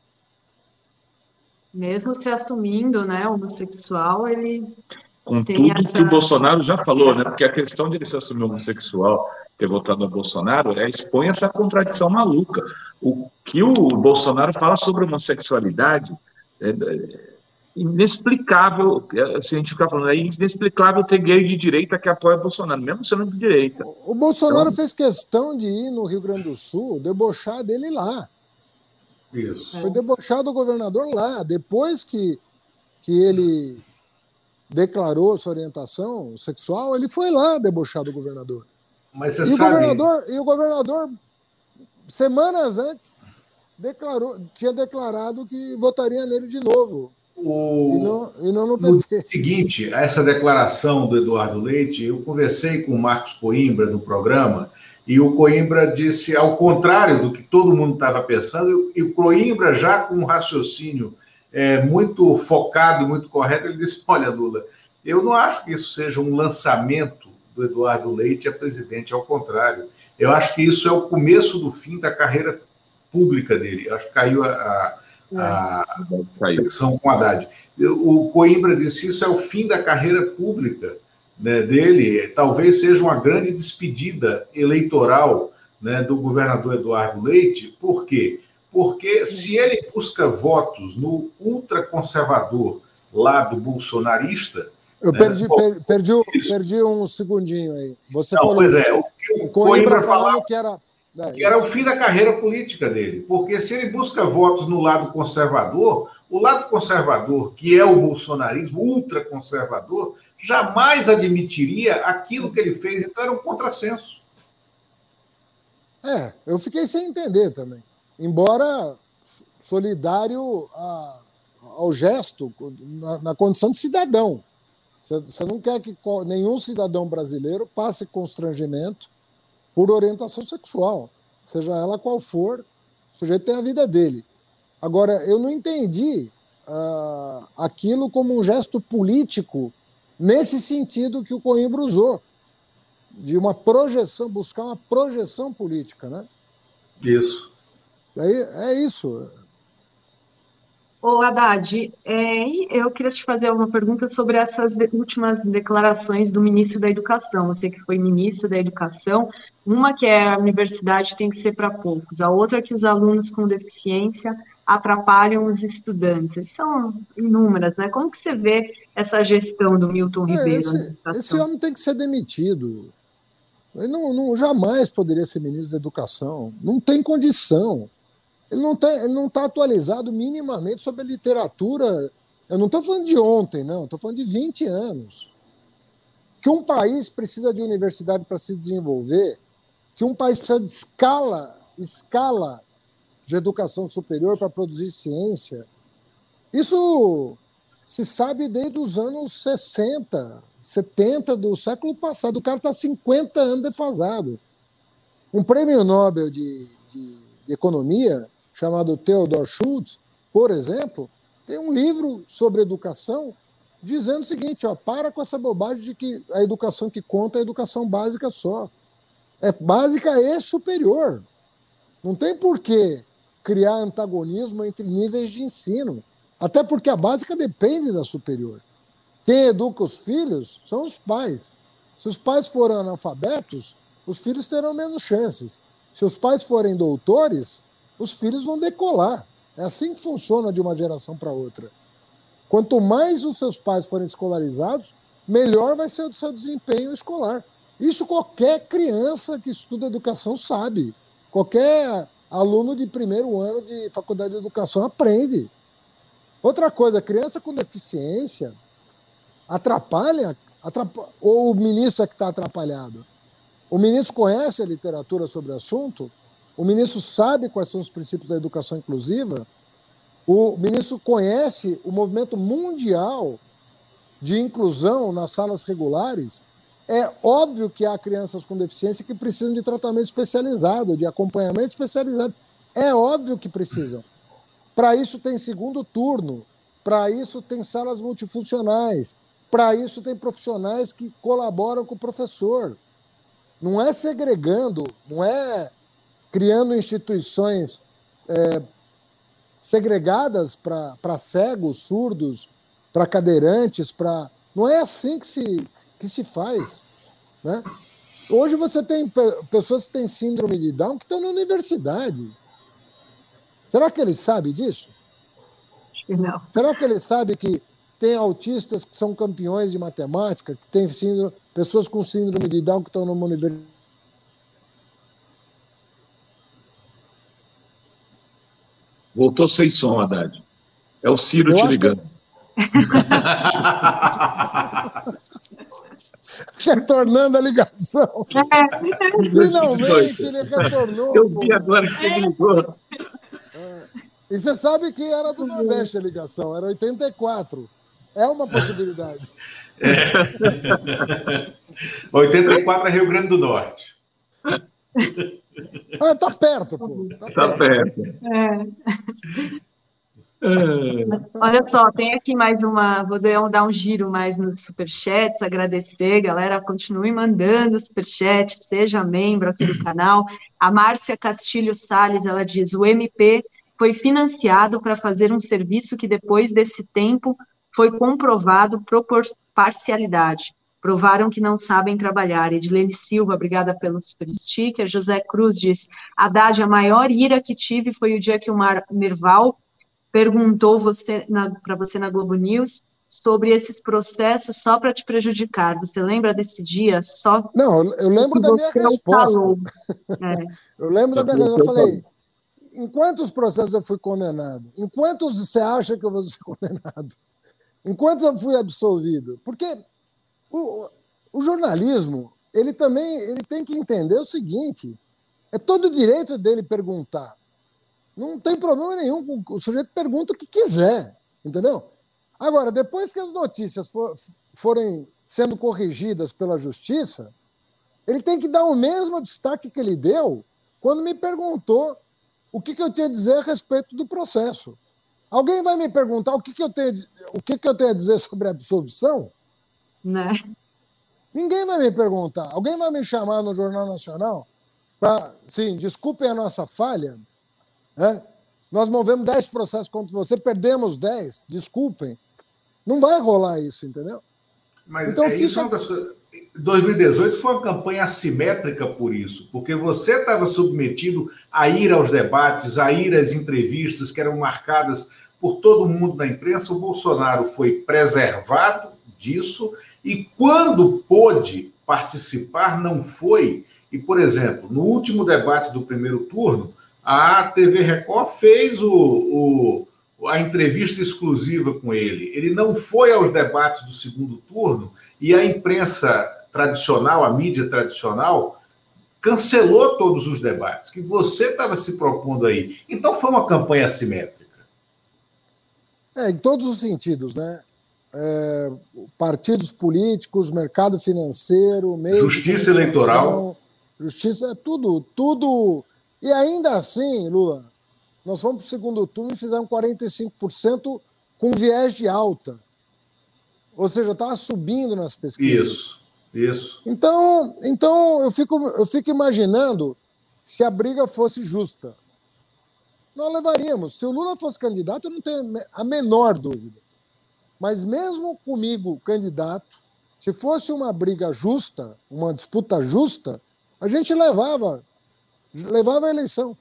Mesmo se assumindo, né, homossexual, ele Com tem tudo essa... que o Bolsonaro já falou, né? Porque a questão de ele se assumir homossexual, ter votado no Bolsonaro, é, expõe essa contradição maluca. O que o Bolsonaro fala sobre homossexualidade é, é inexplicável. É, se a gente ficar falando, é inexplicável ter gay de direita que apoia o Bolsonaro, mesmo sendo de direita. O Bolsonaro então... fez questão de ir no Rio Grande do Sul, debochar dele lá. Isso. Foi debochar do governador lá. Depois que, que ele declarou sua orientação sexual, ele foi lá debochar do governador. Mas você e, sabe... o governador e o governador, semanas antes, declarou, tinha declarado que votaria nele de novo. O... E não, e não no P T. No dia seguinte, a essa declaração do Eduardo Leite, eu conversei com o Marcos Coimbra no programa, e o Coimbra disse, ao contrário do que todo mundo estava pensando, e o Coimbra, já com um raciocínio é, muito focado, muito correto, ele disse, olha, Lula, eu não acho que isso seja um lançamento do Eduardo Leite a presidente, ao contrário. Eu acho que isso é o começo do fim da carreira pública dele. Eu acho que caiu a, a, a conexão com a Haddad. O Coimbra disse, isso é o fim da carreira pública, né, dele, talvez seja uma grande despedida eleitoral, né, do governador Eduardo Leite. Por quê? Porque se ele busca votos no ultraconservador lado bolsonarista... Eu né, perdi, bom, per, perdi, perdi um segundinho aí. Você não, falou, pois é, o que o Coimbra, Coimbra falando falava que era... É, que era o fim da carreira política dele, porque se ele busca votos no lado conservador, o lado conservador, que é o bolsonarismo, ultraconservador, jamais admitiria aquilo que ele fez, então era um contrassenso. É, eu fiquei sem entender também. Embora solidário a, ao gesto, na, na condição de cidadão. Você, você não quer que nenhum cidadão brasileiro passe constrangimento por orientação sexual, seja ela qual for, o sujeito tem a vida dele. Agora, eu não entendi uh, aquilo como um gesto político nesse sentido que o Coimbra usou, de uma projeção, buscar uma projeção política, né? Isso. É, é isso. Ô, Haddad, é, eu queria te fazer uma pergunta sobre essas de- últimas declarações do ministro da Educação. Você que foi ministro da Educação, uma que é a universidade tem que ser para poucos, a outra é que os alunos com deficiência atrapalham os estudantes. São inúmeras, né? Como que você vê essa gestão do Milton É, Ribeiro na esse, esse educação? homem tem que ser demitido. Ele não, não, jamais poderia ser ministro da Educação. Não tem condição. Ele não está ele não tá atualizado minimamente sobre a literatura. Eu não estou falando de ontem, não. Estou falando de vinte anos. Que um país precisa de universidade para se desenvolver, que um país precisa de escala, escala de educação superior para produzir ciência. Isso se sabe desde os anos sessenta, setenta do século passado. O cara está cinquenta anos defasado. Um prêmio Nobel de, de, de Economia, chamado Theodor Schultz, por exemplo, tem um livro sobre educação dizendo o seguinte, ó, para com essa bobagem de que a educação que conta é a educação básica só. É básica e superior. Não tem por que criar antagonismo entre níveis de ensino. Até porque a básica depende da superior. Quem educa os filhos são os pais. Se os pais forem analfabetos, os filhos terão menos chances. Se os pais forem doutores, os filhos vão decolar. É assim que funciona de uma geração para outra. Quanto mais os seus pais forem escolarizados, melhor vai ser o seu desempenho escolar. Isso qualquer criança que estuda educação sabe. Qualquer aluno de primeiro ano de faculdade de educação aprende. Outra coisa, criança com deficiência atrapalha, atrapalha ou o ministro é que está atrapalhado? O ministro conhece a literatura sobre o assunto? O ministro sabe quais são os princípios da educação inclusiva? O ministro conhece o movimento mundial de inclusão nas salas regulares? É óbvio que há crianças com deficiência que precisam de tratamento especializado, de acompanhamento especializado. É óbvio que precisam. Para isso tem segundo turno, para isso tem salas multifuncionais, para isso tem profissionais que colaboram com o professor. Não é segregando, não é criando instituições é, segregadas para cegos, surdos, para cadeirantes, para... Não é assim que se, que se faz. Né? Hoje você tem pessoas que têm síndrome de Down que estão na universidade. Será que ele sabe disso? Acho que não. Será que ele sabe que tem autistas que são campeões de matemática, que tem síndrome, pessoas com síndrome de Down que estão numa universidade? Voltou sem som, Haddad. É o Ciro Eu te acho ligando. que... retornando a ligação. Finalmente ele retornou. Eu vi agora que você me ligou. E você sabe que era do Nordeste a ligação, era oitenta e quatro. É uma possibilidade. É. oitenta e quatro é Rio Grande do Norte. Ah, tá perto, pô. Tá, Tá perto. É. É. Olha só, tem aqui mais uma, vou dar um giro mais nos superchats, agradecer, galera, continue mandando superchat, seja membro aqui do canal. A Márcia Castilho Salles, ela diz, o M P foi financiado para fazer um serviço que depois desse tempo foi comprovado por parcialidade. Provaram que não sabem trabalhar. Edilene Silva, obrigada pelo super sticker. José Cruz diz, Haddad, a maior ira que tive foi o dia que o Mar Merval perguntou você para você na Globo News sobre esses processos só para te prejudicar. Você lembra desse dia? Só Não, eu lembro da minha resposta. É. Eu lembro da minha resposta. Eu falei, em quantos processos eu fui condenado? Em quantos você acha que eu vou ser condenado? Em quantos eu fui absolvido? Porque o, o jornalismo, ele também ele tem que entender o seguinte, é todo o direito dele perguntar. Não tem problema nenhum, o sujeito pergunta o que quiser, entendeu? Agora, depois que as notícias for, forem sendo corrigidas pela justiça, ele tem que dar o mesmo destaque que ele deu quando me perguntou o que, que eu tinha a dizer a respeito do processo. Alguém vai me perguntar o que, que, eu, tenho, o que, que eu tenho a dizer sobre a absolvição? Né? Ninguém vai me perguntar. Alguém vai me chamar no Jornal Nacional para, sim, desculpem a nossa falha, né? Nós movemos dez processos contra você, perdemos dez, desculpem. Não vai rolar isso, entendeu? Mas então, é fica... isso é uma das coisas. dois mil e dezoito foi uma campanha assimétrica por isso, porque você estava submetido a ir aos debates, a ir às entrevistas que eram marcadas por todo mundo na imprensa. O Bolsonaro foi preservado disso e, quando pôde participar, não foi. E, por exemplo, no último debate do primeiro turno, a T V Record fez o, o, a entrevista exclusiva com ele. Ele não foi aos debates do segundo turno e a imprensa tradicional, a mídia tradicional, cancelou todos os debates que você estava se propondo aí. Então foi uma campanha assimétrica. É, em todos os sentidos, né? É, partidos políticos, mercado financeiro, meio justiça eleitoral, justiça, é tudo, tudo. E ainda assim, Lula, nós fomos para o segundo turno e fizemos quarenta e cinco por cento com viés de alta. Ou seja, estava subindo nas pesquisas. Isso, isso. Então, então eu, fico, eu fico imaginando se a briga fosse justa. Nós levaríamos. Se o Lula fosse candidato, eu não tenho a menor dúvida. Mas mesmo comigo, candidato, se fosse uma briga justa, uma disputa justa, a gente levava, levava a eleição.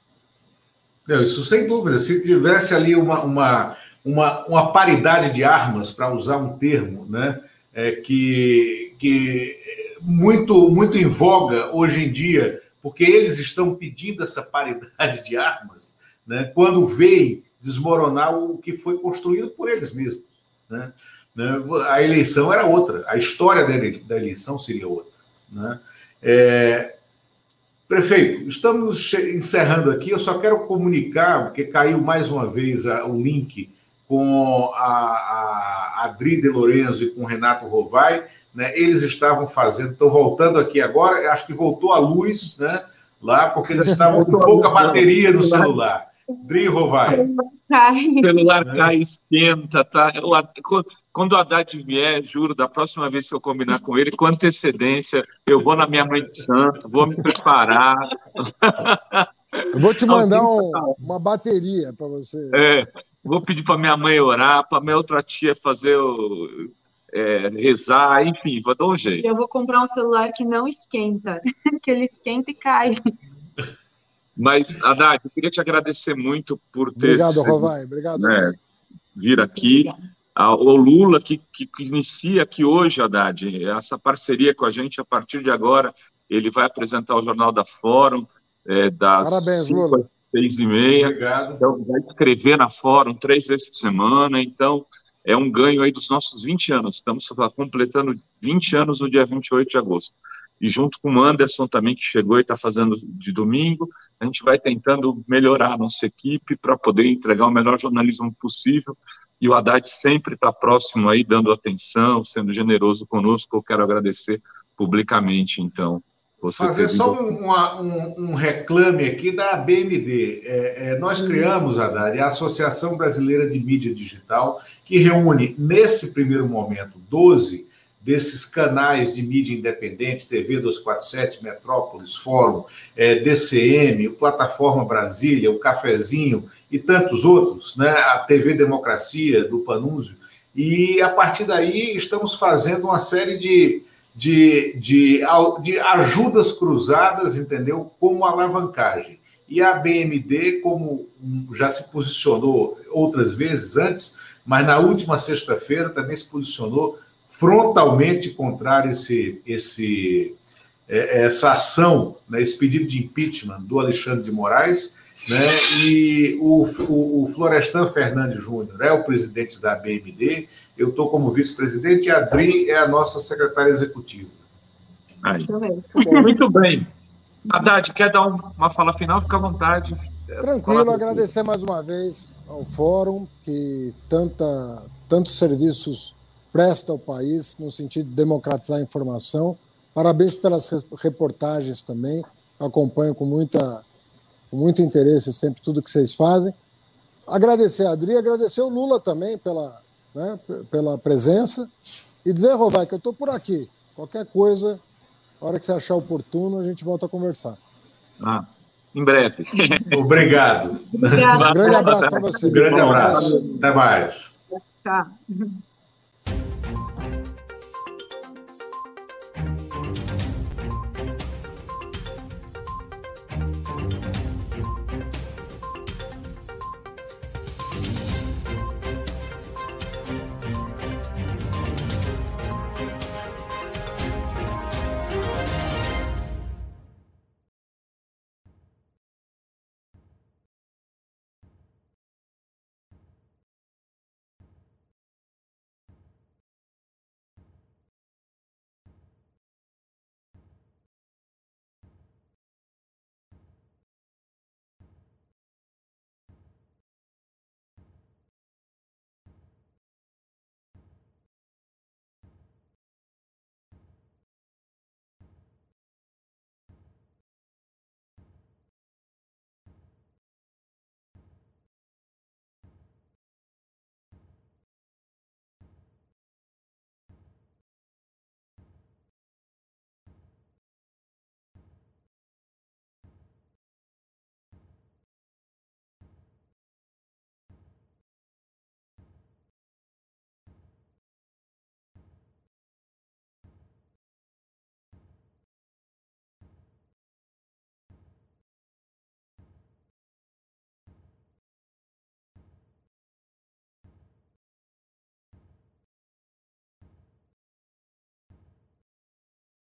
Não, isso sem dúvida. Se tivesse ali uma, uma, uma, uma paridade de armas, para usar um termo, né, é, que, que muito, muito em voga hoje em dia, porque eles estão pedindo essa paridade de armas, né, quando veem desmoronar o que foi construído por eles mesmos. Né? A eleição era outra, a história da eleição seria outra. Né? É... Prefeito, estamos encerrando aqui, eu só quero comunicar, porque caiu mais uma vez a, o link com a, a Adri de Lorenzo e com o Renato Rovai, né? Eles estavam fazendo, estão voltando aqui agora, acho que voltou a luz, né? Lá, porque eles estavam com pouca bateria no celular. Adri Rovai. O celular cai, esquenta, tá? Eu, quando o Haddad vier, juro, da próxima vez que eu combinar com ele, com antecedência, eu vou na minha mãe de santo, vou me preparar. Eu vou te mandar um, uma bateria para você. É, vou pedir para minha mãe orar, para minha outra tia fazer o, é, rezar, enfim, vou dar um jeito. Eu vou comprar um celular que não esquenta, que ele esquenta e cai. Mas, Haddad, eu queria te agradecer muito por ter... Obrigado, Rovai. Obrigado. Né, vir aqui. O Lula, que, que inicia aqui hoje, Haddad, essa parceria com a gente, a partir de agora, ele vai apresentar o Jornal da Fórum, é, das Parabéns, cinco Lula. às seis e meia. Obrigado. Então, vai escrever na Fórum três vezes por semana. Então, é um ganho aí dos nossos vinte anos. Estamos completando vinte anos no dia vinte e oito de agosto. E junto com o Anderson também, que chegou e está fazendo de domingo, a gente vai tentando melhorar a nossa equipe para poder entregar o melhor jornalismo possível. E o Haddad sempre está próximo aí, dando atenção, sendo generoso conosco. Eu quero agradecer publicamente, então. Você Fazer vindo... só um, uma, um, um reclame aqui da B N D. É, é, nós criamos, Haddad, a Associação Brasileira de Mídia Digital, que reúne, nesse primeiro momento, doze desses canais de mídia independente, T V duzentos e quarenta e sete, Metrópolis, Fórum, é, D C M, o Plataforma Brasília, o Cafezinho e tantos outros, né? A T V Democracia, do Panunzio, e a partir daí estamos fazendo uma série de, de, de, de ajudas cruzadas, entendeu? Como alavancagem. E a B N D, como já se posicionou outras vezes antes, mas na última sexta-feira também se posicionou frontalmente contrário esse, esse, essa ação, né, esse pedido de impeachment do Alexandre de Moraes, né, e o, o, o Florestan Fernandes Júnior é o presidente da B M D, eu estou como vice-presidente e a Adri é a nossa secretária executiva. Aí. Muito bem. Haddad, quer dar uma fala final? Fica à vontade. Tranquilo, agradecer mais uma vez ao Fórum, que tanta, tantos serviços presta ao país no sentido de democratizar a informação. Parabéns pelas reportagens também, acompanho com, muita, com muito interesse sempre tudo que vocês fazem. Agradecer a Adri, agradecer o Lula também pela, né, pela presença e dizer, Rovai, que eu estou por aqui. Qualquer coisa, a hora que você achar oportuno, a gente volta a conversar. Ah, em breve. Obrigado. Obrigada. Um grande abraço para você. Um grande abraço. Até mais. Tchau.